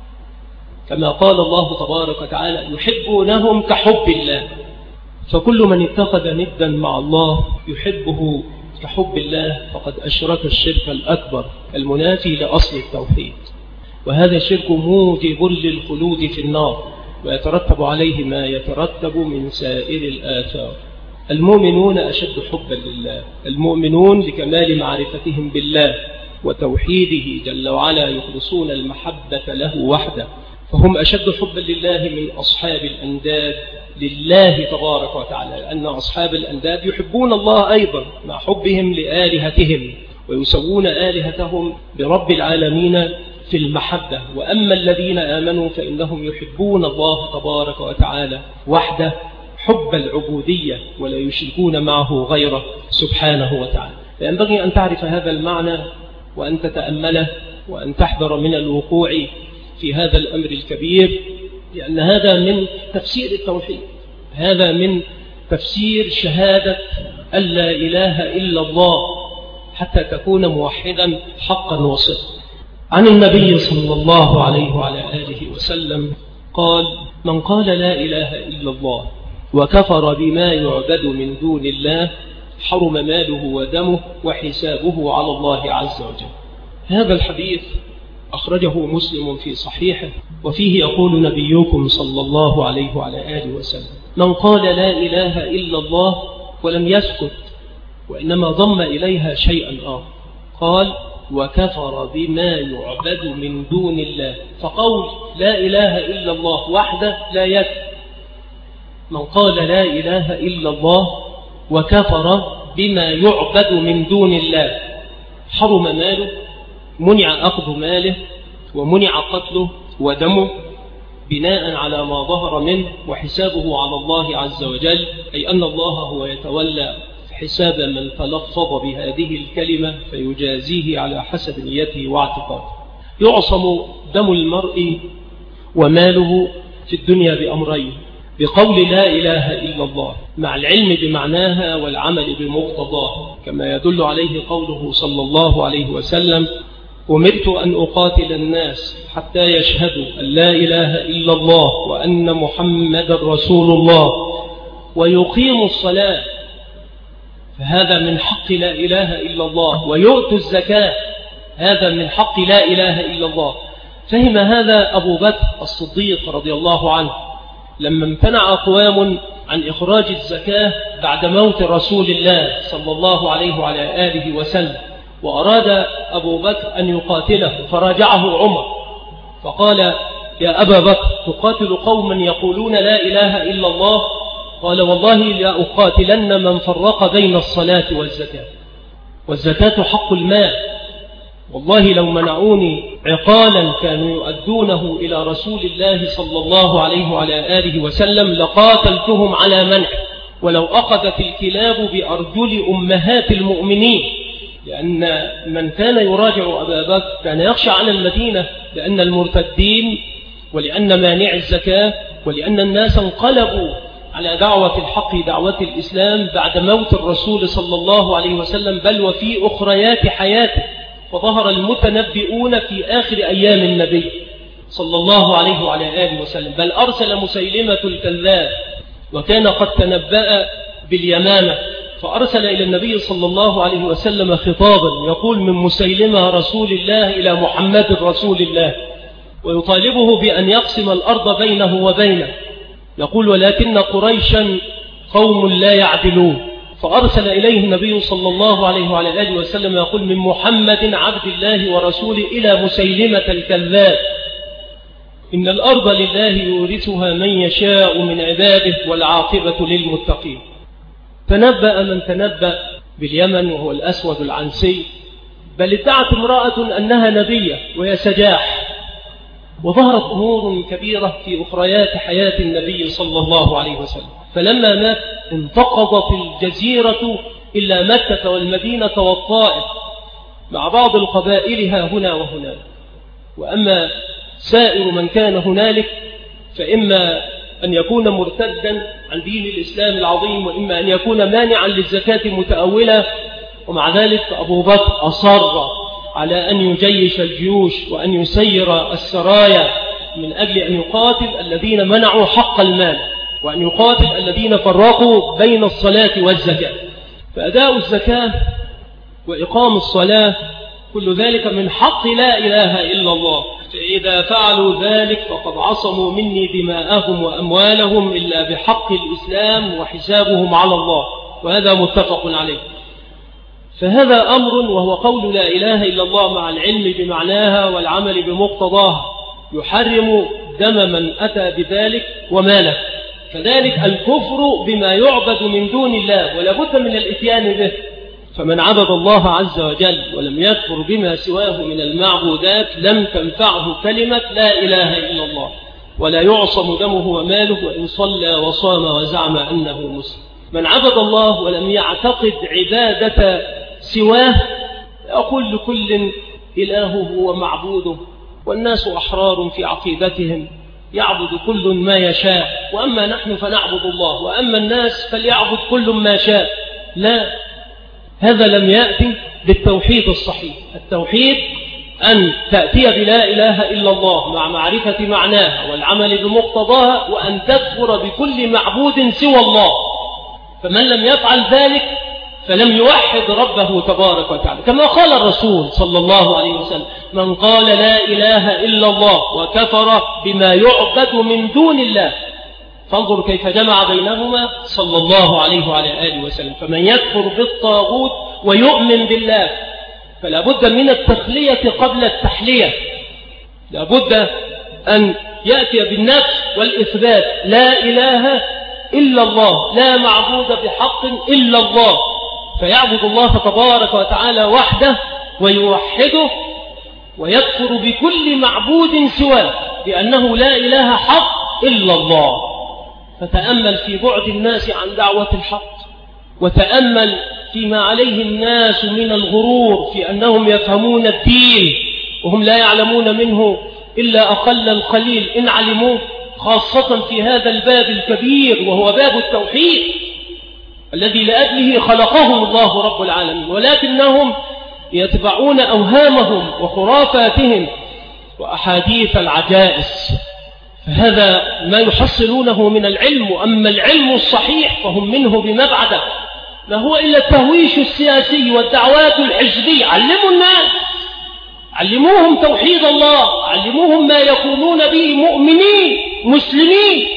كما قال الله تبارك وتعالى: يحبونهم كحب الله. فكل من اتخذ ندا مع الله يحبه كحب الله فقد أشرك الشرك الأكبر المنافي لأصل التوحيد، وهذا الشرك موجب للخلود في النار، ويترتب عليه ما يترتب من سائر الآثار. المؤمنون أشد حبا لله، المؤمنون لكمال معرفتهم بالله وتوحيده جل وعلا يخلصون المحبة له وحده، فهم أشد حبا لله من أصحاب الأنداد لله تبارك وتعالى، لأن أصحاب الأنداد يحبون الله أيضا مع حبهم لآلهتهم، ويسوون آلهتهم برب العالمين في المحبة. وأما الذين آمنوا فإنهم يحبون الله تبارك وتعالى وحده حب العبودية، ولا يشركون معه غيره سبحانه وتعالى. فينبغي أن تعرف هذا المعنى وأن تتأمله وأن تحذر من الوقوع في هذا الأمر الكبير، لأن هذا من تفسير التوحيد، هذا من تفسير شهادة ألا إله إلا الله حتى تكون موحدا حقا وصدقا. عن النبي صلى الله عليه وعلى آله وسلم قال: من قال لا إله إلا الله وكفر بما يعبد من دون الله حرم ماله ودمه وحسابه على الله عز وجل. هذا الحديث أخرجه مسلم في صحيحه، وفيه يقول نبيكم صلى الله عليه وعلى آله وسلم: من قال لا إله إلا الله ولم يسكت وإنما ضم إليها شيئا آخر، قال: وكفر بما يعبد من دون الله. فقول لا إله إلا الله وحده لا يكفي. من قال لا إله إلا الله وكفر بما يعبد من دون الله حرم ماله، منع أخذ ماله ومنع قتله ودمه بناء على ما ظهر منه، وحسابه على الله عز وجل، أي أن الله هو يتولى حساب من تلفظ بهذه الكلمة فيجازيه على حسب نيته واعتقاده. يعصم دم المرء وماله في الدنيا بأمرين: بقول لا إله إلا الله مع العلم بمعناها والعمل بمقتضاه، كما يدل عليه قوله صلى الله عليه وسلم: أمرت أن أقاتل الناس حتى يشهدوا أن لا إله إلا الله وأن محمد رسول الله ويقيموا الصلاة، فهذا من حق لا إله إلا الله، ويؤتوا الزكاة، هذا من حق لا إله إلا الله. فهم هذا أبو بكر الصديق رضي الله عنه لما امتنع أقوام عن إخراج الزكاة بعد موت رسول الله صلى الله عليه وعلى آله وسلم، وأراد أبو بكر أن يقاتله، فراجعه عمر فقال: يا أبا بكر تقاتل قوما يقولون لا إله إلا الله؟ قال: والله لا أقاتلن من فرق بين الصلاة والزكاة، والزكاة حق المال، والله لو منعوني عقالا كانوا يؤدونه إلى رسول الله صلى الله عليه وعلى آله وسلم لقاتلتهم على منع، ولو أخذت الكلاب بأرجل أمهات المؤمنين، لأن من كان يراجع أبا بكر كان يخشى على المدينة، لأن المرتدين ولأن مانع الزكاة ولأن الناس انقلبوا على دعوة الحق دعوة الإسلام بعد موت الرسول صلى الله عليه وسلم، بل وفي أخريات حياته، فظهر المتنبئون في آخر أيام النبي صلى الله عليه وعلى آله وسلم، بل أرسل مسيلمة الكذاب وكان قد تنبأ باليمامة، فأرسل إلى النبي صلى الله عليه وسلم خطابا يقول: من مسيلمة رسول الله إلى محمد رسول الله، ويطالبه بأن يقسم الأرض بينه وبينه، يقول: ولكن قريشا قوم لا يعدلون. فأرسل إليه النبي صلى الله عليه وعلى آله وسلم يقول: من محمد عبد الله ورسوله إلى مسيلمة الكذاب، إن الأرض لله يورثها من يشاء من عباده والعاقبة للمتقين. تنبأ من تنبأ باليمن وهو الأسود العنسي، بل ادعت امرأة أنها نبية وهي سجاح، وظهرت أمور كبيرة في أخريات حياة النبي صلى الله عليه وسلم. فلما مات انتقضت الجزيرة إلا مكة والمدينة والطائف مع بعض القبائل ها هنا وهناك، وأما سائر من كان هنالك فإما أن يكون مرتدا عن دين الإسلام العظيم، وإما أن يكون مانعا للزكاة متأولا. ومع ذلك أبو بكر أصر على أن يجيش الجيوش وأن يسير السرايا من أجل أن يقاتل الذين منعوا حق المال، وأن يقاتل الذين فرقوا بين الصلاة والزكاة. فأداء الزكاة وإقام الصلاة كل ذلك من حق لا إله إلا الله، فإذا فعلوا ذلك فقد عصموا مني دماءهم وأموالهم إلا بحق الإسلام وحسابهم على الله، وهذا متفق عليه. فهذا أمر وهو قول لا إله إلا الله مع العلم بمعناها والعمل بمقتضاها يحرم دم من أتى بذلك وماله. كذلك الكفر بما يعبد من دون الله ولا بد من الإتيان به، فمن عبد الله عز وجل ولم يكفر بما سواه من المعبودات لم تنفعه كلمة لا إله إلا الله، ولا يعصم دمه وماله وإن صلى وصام وزعم أنه مسلم. من عبد الله ولم يعتقد عبادة سواه يقول لكل إلهه ومعبوده، والناس أحرار في عقيدتهم يعبد كل ما يشاء، وأما نحن فنعبد الله، وأما الناس فليعبد كل ما شاء. لا، هذا لم يأتي بالتوحيد الصحيح. التوحيد أن تأتي بلا إله إلا الله مع معرفة معناها والعمل بمقتضاها، وأن تكفر بكل معبود سوى الله. فمن لم يفعل ذلك فلم يوحد ربه تبارك وتعالى، كما قال الرسول صلى الله عليه وسلم: من قال لا إله إلا الله وكفر بما يعبد من دون الله. فانظر كيف جمع بينهما صلى الله عليه وعلى آله وسلم. فمن يكفر بالطاغوت ويؤمن بالله فلا بد من التخلية قبل التحلية، لا بد أن يأتي بالنفس والإثبات: لا إله إلا الله، لا معبود بحق إلا الله، فيعبد الله تبارك وتعالى وحده ويوحده ويكفر بكل معبود سواه، لأنه لا إله حق إلا الله. فتأمل في بعد الناس عن دعوة الحق، وتأمل فيما عليه الناس من الغرور في أنهم يفهمون الدين وهم لا يعلمون منه إلا أقل القليل إن علموه، خاصة في هذا الباب الكبير وهو باب التوحيد الذي لأجله خلقهم الله رب العالمين، ولكنهم يتبعون أوهامهم وخرافاتهم وأحاديث العجائز. فهذا ما يحصلونه من العلم. أما العلم الصحيح فهم منه بمبعدة، ما هو إلا التهويش السياسي والدعوات الحزبية. علموا الناس، علموهم توحيد الله، علموهم ما يكونون به مؤمنين مسلمين،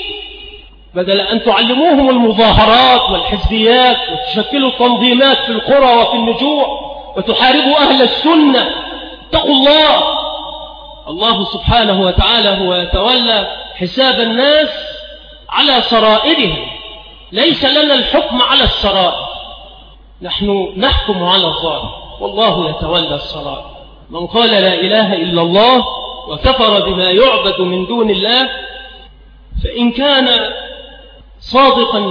بدل أن تعلموهم المظاهرات والحزبيات وتشكلوا تنظيمات في القرى وفي النجوع وتحاربوا أهل السنة. اتقوا الله. الله سبحانه وتعالى هو يتولى حساب الناس على سرائرهم، ليس لنا الحكم على السرائر، نحن نحكم على الظاهر والله يتولى السرائر. من قال لا إله إلا الله وكفر بما يعبد من دون الله فإن كان صادقا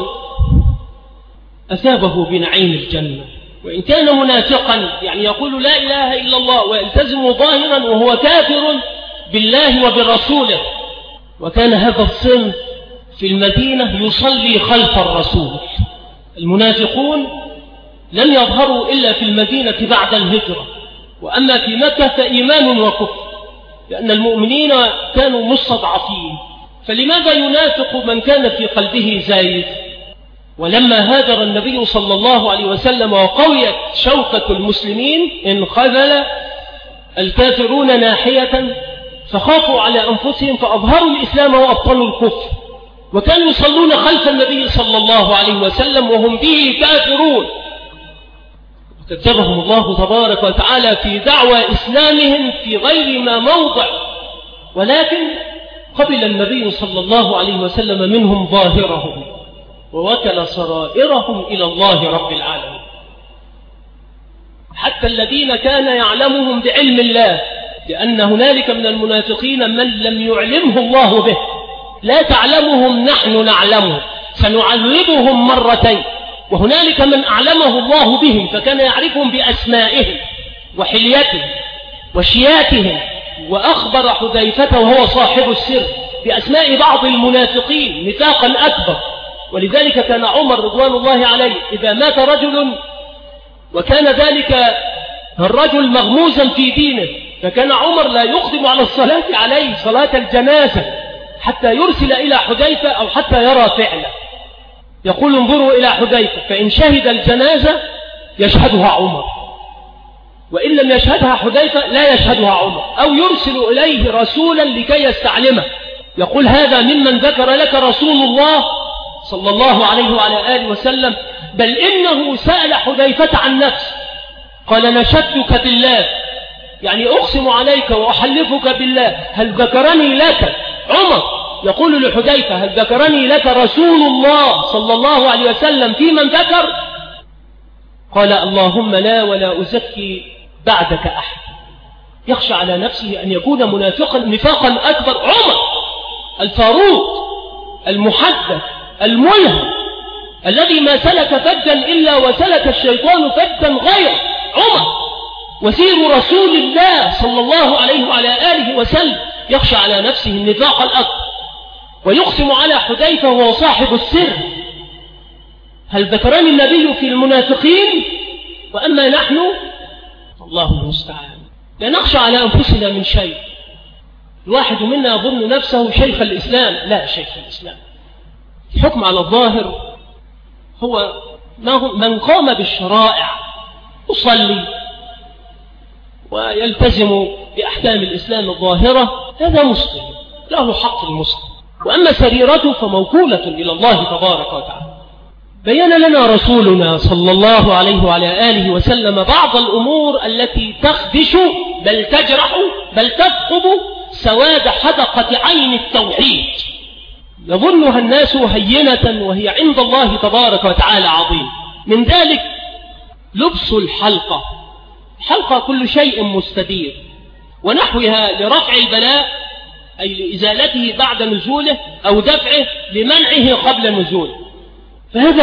أثابه بنعيم الجنة، وإن كان منافقا يعني يقول لا إله إلا الله ويلتزم ظاهرا وهو كافر بالله وبرسوله. وكان هذا الصنف في المدينة يصلي خلف الرسول. المنافقون لم يظهروا إلا في المدينة بعد الهجرة، وأما في مكة فإيمان وكفر، لأن المؤمنين كانوا مستضعفين. فلماذا ينافق من كان في قلبه زايد؟ ولما هاجر النبي صلى الله عليه وسلم وقويت شوكة المسلمين انخذل الكافرون ناحية فخافوا على أنفسهم فأظهروا الإسلام وأبطلوا الكفر، وكانوا يصلون خلف النبي صلى الله عليه وسلم وهم به كافرون. كذبهم الله تبارك وتعالى في دعوى إسلامهم في غير ما موضع، ولكن قبل النبي صلى الله عليه وسلم منهم ظاهرهم ووكل سرائرهم إلى الله رب العالمين. حتى الذين كان يعلمهم بعلم الله، لأن هنالك من المنافقين من لم يعلمه الله به، لا تعلمهم نحن نعلمهم، سنعذبهم مرتين. وهنالك من أعلمه الله بهم فكان يعرفهم بأسمائهم وحليتهم وشياتهم، وأخبر حذيفة وهو صاحب السر بأسماء بعض المنافقين نفاقا أكبر. ولذلك كان عمر رضوان الله عليه إذا مات رجل وكان ذلك الرجل مغموزا في دينه، فكان عمر لا يقدم على الصلاة عليه صلاة الجنازة حتى يرسل إلى حذيفة أو حتى يرى فعله. يقول انظروا إلى حذيفة، فإن شهد الجنازة يشهدها عمر، وإن لم يشهدها حذيفة لا يشهدها عمر، أو يرسل إليه رسولا لكي يستعلمه، يقول هذا ممن ذكر لك رسول الله صلى الله عليه وعلى آله وسلم، بل إنه سأل حذيفة عن نفسه قال نشدتك بالله، يعني أقسم عليك وأحلفك بالله هل ذكرني لك عمر، يقول لحذيفة هل ذكرني لك رسول الله صلى الله عليه وسلم في من ذكر؟ قال اللهم لا ولا أزكي بعدك أحد. يخشى على نفسه أن يكون منافقا نفاقا أكبر. عمر الفاروق المحدث الملهم الذي ما سلك فجا إلا وسلك الشيطان فجا غيره، عمر وسير رسول الله صلى الله عليه وعلى آله وسلم، يخشى على نفسه النفاق الأكبر ويقسم على حذيفة وهو صاحب السر. هل ذكرني النبي في المنافقين؟ وأما نحن الله المستعان. لا نخشى على أنفسنا من شيء. الواحد منا يظن نفسه شيخ الإسلام. لا شيخ الإسلام. الحكم على الظاهر هو من قام بالشرائع، يصلي ويلتزم بأحكام الإسلام الظاهرة، هذا مسلم له حق المسلم. وأما سريرته فموكولة إلى الله تبارك وتعالى. بيّن لنا رسولنا صلى الله عليه وعلى آله وسلم بعض الأمور التي تخدش بل تجرح بل تفقد سواد حدقة عين التوحيد، يظنها الناس هينة وهي عند الله تبارك وتعالى عظيم. من ذلك لبس الحلقة. الحلقة كل شيء مستدير ونحوها لرفع البلاء، أي لإزالته بعد نزوله، أو دفعه لمنعه قبل نزوله. فهذا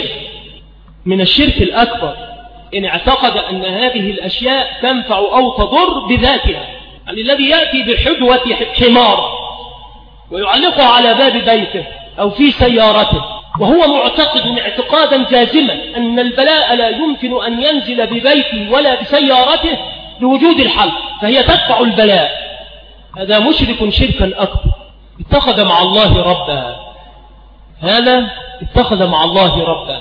من الشرك الأكبر إن اعتقد أن هذه الأشياء تنفع أو تضر بذاتها. يعني الذي يأتي بحجوة حمار ويعلقها على باب بيته أو في سيارته وهو معتقد اعتقادا جازما أن البلاء لا يمكن أن ينزل ببيته ولا بسيارته لوجود الحلق، فهي تدفع البلاء. هذا مشرك شركا أكبر، اتخذ مع الله ربا. هذا اتخذ مع الله ربا.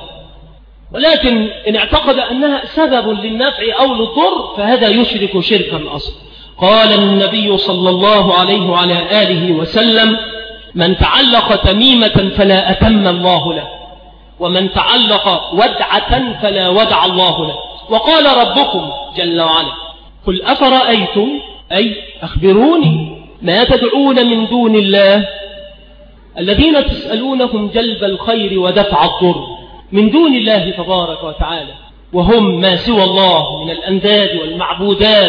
ولكن إن اعتقد أنها سبب للنفع أو للضر فهذا يشرك شركا أصلا. قال النبي صلى الله عليه وعلى آله وسلم: من تعلق تميمة فلا أتم الله له، ومن تعلق ودعة فلا ودع الله له. وقال ربكم جل وعلا: قل أفرأيتم، أي أخبروني، ما تدعون من دون الله الذين تسألونهم جلب الخير ودفع الضر من دون الله تبارك وتعالى، وهم ما سوى الله من الأنداد والمعبودات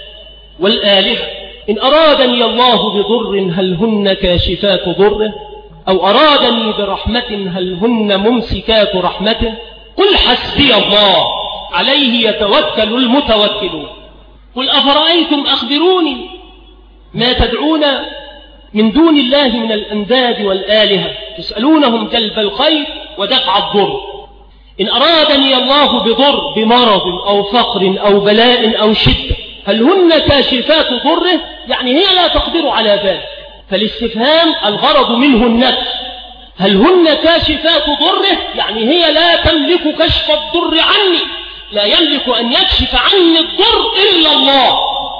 والآلهة. إن أرادني الله بضر هل هن كاشفات ضره، أو أرادني برحمة هل هن ممسكات رحمته. قل حسبي الله عليه يتوكل المتوكلون. قل أفرأيتم، أخبروني، ما تدعون من دون الله من الأنداد والآلهة تسألونهم جلب الخير ودفع الضر. إن أرادني الله بضر، بمرض أو فقر أو بلاء أو شدة، هل هن كاشفات ضره؟ يعني هي لا تقدر على ذلك. فالاستفهام الغرض منه النفي. هل هن كاشفات ضره؟ يعني هي لا تملك كشف الضر عني، لا يملك أن يكشف عني الضر إلا الله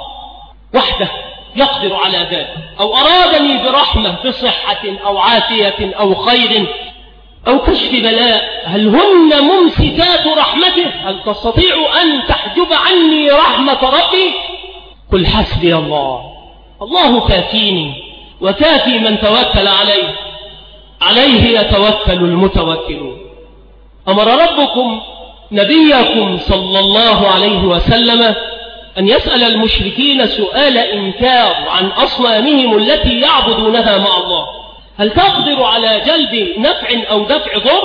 وحده يقدر على ذلك. أو أرادني برحمة، بصحة أو عافية أو خير أو كشف بلاء، هل هن ممسكات رحمته؟ هل تستطيع أن تحجب عني رحمة ربي؟ قل حسبي الله، الله كافيني وكافي من توكل عليه، عليه يتوكل المتوكلون. أمر ربكم نبيكم صلى الله عليه وسلم أن يسأل المشركين سؤال إنكار عن أصنامهم التي يعبدونها مع الله، هل تقدر على جلب نفع أو دفع ضر؟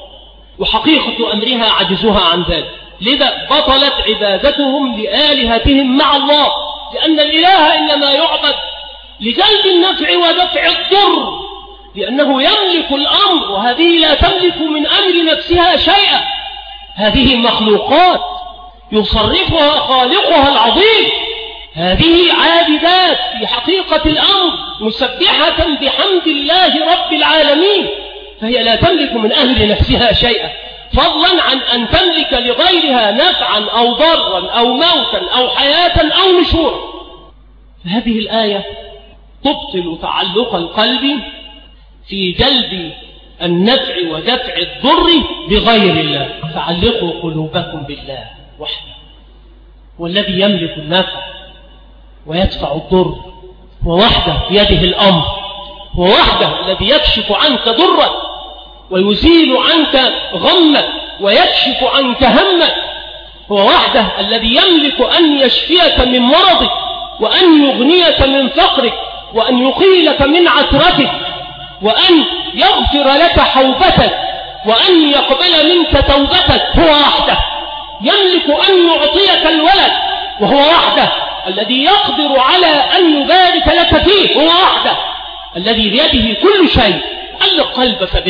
وحقيقة أمرها عجزها عن ذلك. لذا بطلت عبادتهم لآلهتهم مع الله، لأن الإله إنما يعبد لجلب النفع ودفع الضر، لأنه يملك الأمر، وهذه لا تملك من أمر نفسها شيئا. هذه مخلوقات يصرفها خالقها العظيم، هذه عابدات في حقيقة الأمر، مسبحة بحمد الله رب العالمين، فهي لا تملك من أمر نفسها شيئا، فضلا عن أن تملك لغيرها نفعا أو ضرا أو موتا أو حياة أو نشورا. فهذه الآية تبطل تعلق القلب في جلب النفع ودفع الضر بغير الله. فعلقوا قلوبكم بالله وحده، والذي يملك النفع ويدفع الضر، هو وحده بيده الأمر، هو وحده الذي يكشف عنك ضرك ويزيل عنك غمك ويكشف عنك همك، هو وحده الذي يملك أن يشفيك من مرضك، وأن يغنيك من فقرك، وأن يقيلك من عثرتك، وأن يغفر لك حوبتك، وأن يقبل منك توبتك. هو وحده يملك أن يعطيك الولد، وهو وحده الذي يقدر على أن يبارك لك فيه. هو وحده الذي بيده كل شيء. علق قلبك به،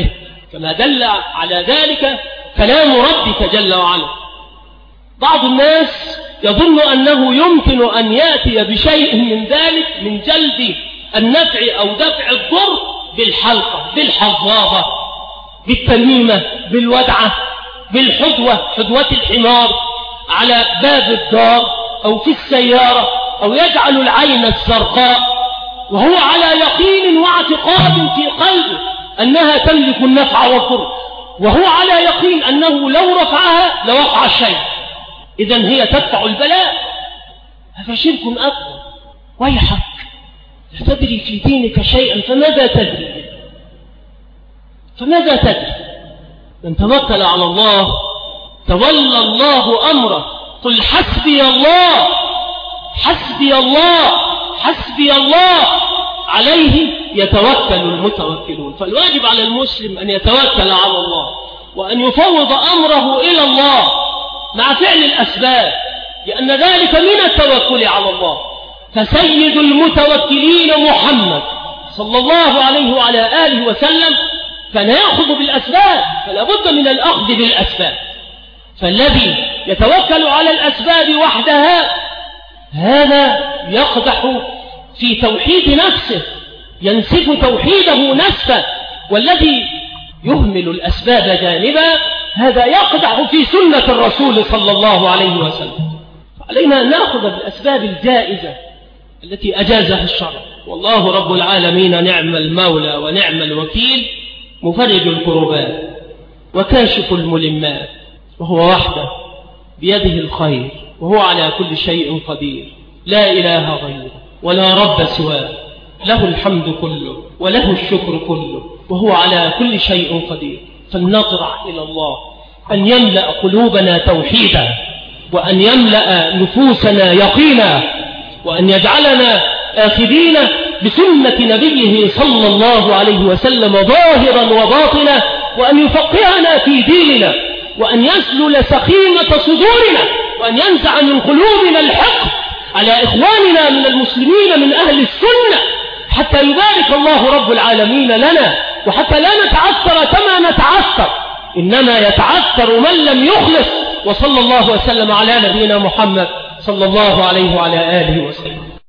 كما دل على ذلك كلام ربك جل وعلا. بعض الناس يظن أنه يمكن أن يأتي بشيء من ذلك من جلب النفع أو دفع الضر بالحلقة، بالحظاظة، بالتميمة، بالودعة، بالحدوة، حدوة الحمار على باب الدار أو في السيارة، أو يجعل العين الزرقاء وهو على يقين واعتقاد في قلبه أنها تملك النفع والضر، وهو على يقين أنه لو رفعها لوقع الشيء، إذن هي تدفع البلاء. هذا شرك أكبر. ويحك، لا تدري في دينك شيئا فماذا تدري؟ فماذا تدري؟ من توكل على الله تولى الله أمره. قل حسبي الله، حسبي الله، حسبي الله، عليه يتوكل المتوكلون. فالواجب على المسلم أن يتوكل على الله وأن يفوض أمره إلى الله مع فعل الأسباب، لأن ذلك من التوكل على الله. فسيد المتوكلين محمد صلى الله عليه وعلى آله وسلم كان يأخذ بالأسباب، فلا بد من الأخذ بالأسباب. فالذي يتوكل على الأسباب وحدها هذا يقدح في توحيد نفسه، ينسف توحيده نسفا، والذي يهمل الأسباب جانبا هذا يقدح في سنة الرسول صلى الله عليه وسلم. علينا أن نأخذ بالأسباب الجائزة التي أجازها الشرع. والله رب العالمين نعم المولى ونعم الوكيل، مفرج الكربات وكاشف الملمات، وهو وحده بيده الخير، وهو على كل شيء قدير، لا إله غيره ولا رب سواه، له الحمد كله وله الشكر كله، وهو على كل شيء قدير. فلنطرح إلى الله أن يملأ قلوبنا توحيدا، وأن يملأ نفوسنا يقينا، وأن يجعلنا آخذين بسنة نبيه صلى الله عليه وسلم ظاهرا وباطنا، وأن يفقهنا في ديننا، وأن يسلل سخيمة صدورنا، وأن ينزع من قلوبنا الحقد على إخواننا من المسلمين من أهل السنة، حتى يبارك الله رب العالمين لنا، وحتى لا نتعثر كما نتعثر، إنما يتعثر من لم يخلص. وصلى الله وسلم على نبينا محمد صلى الله عليه وعلى آله وسلم.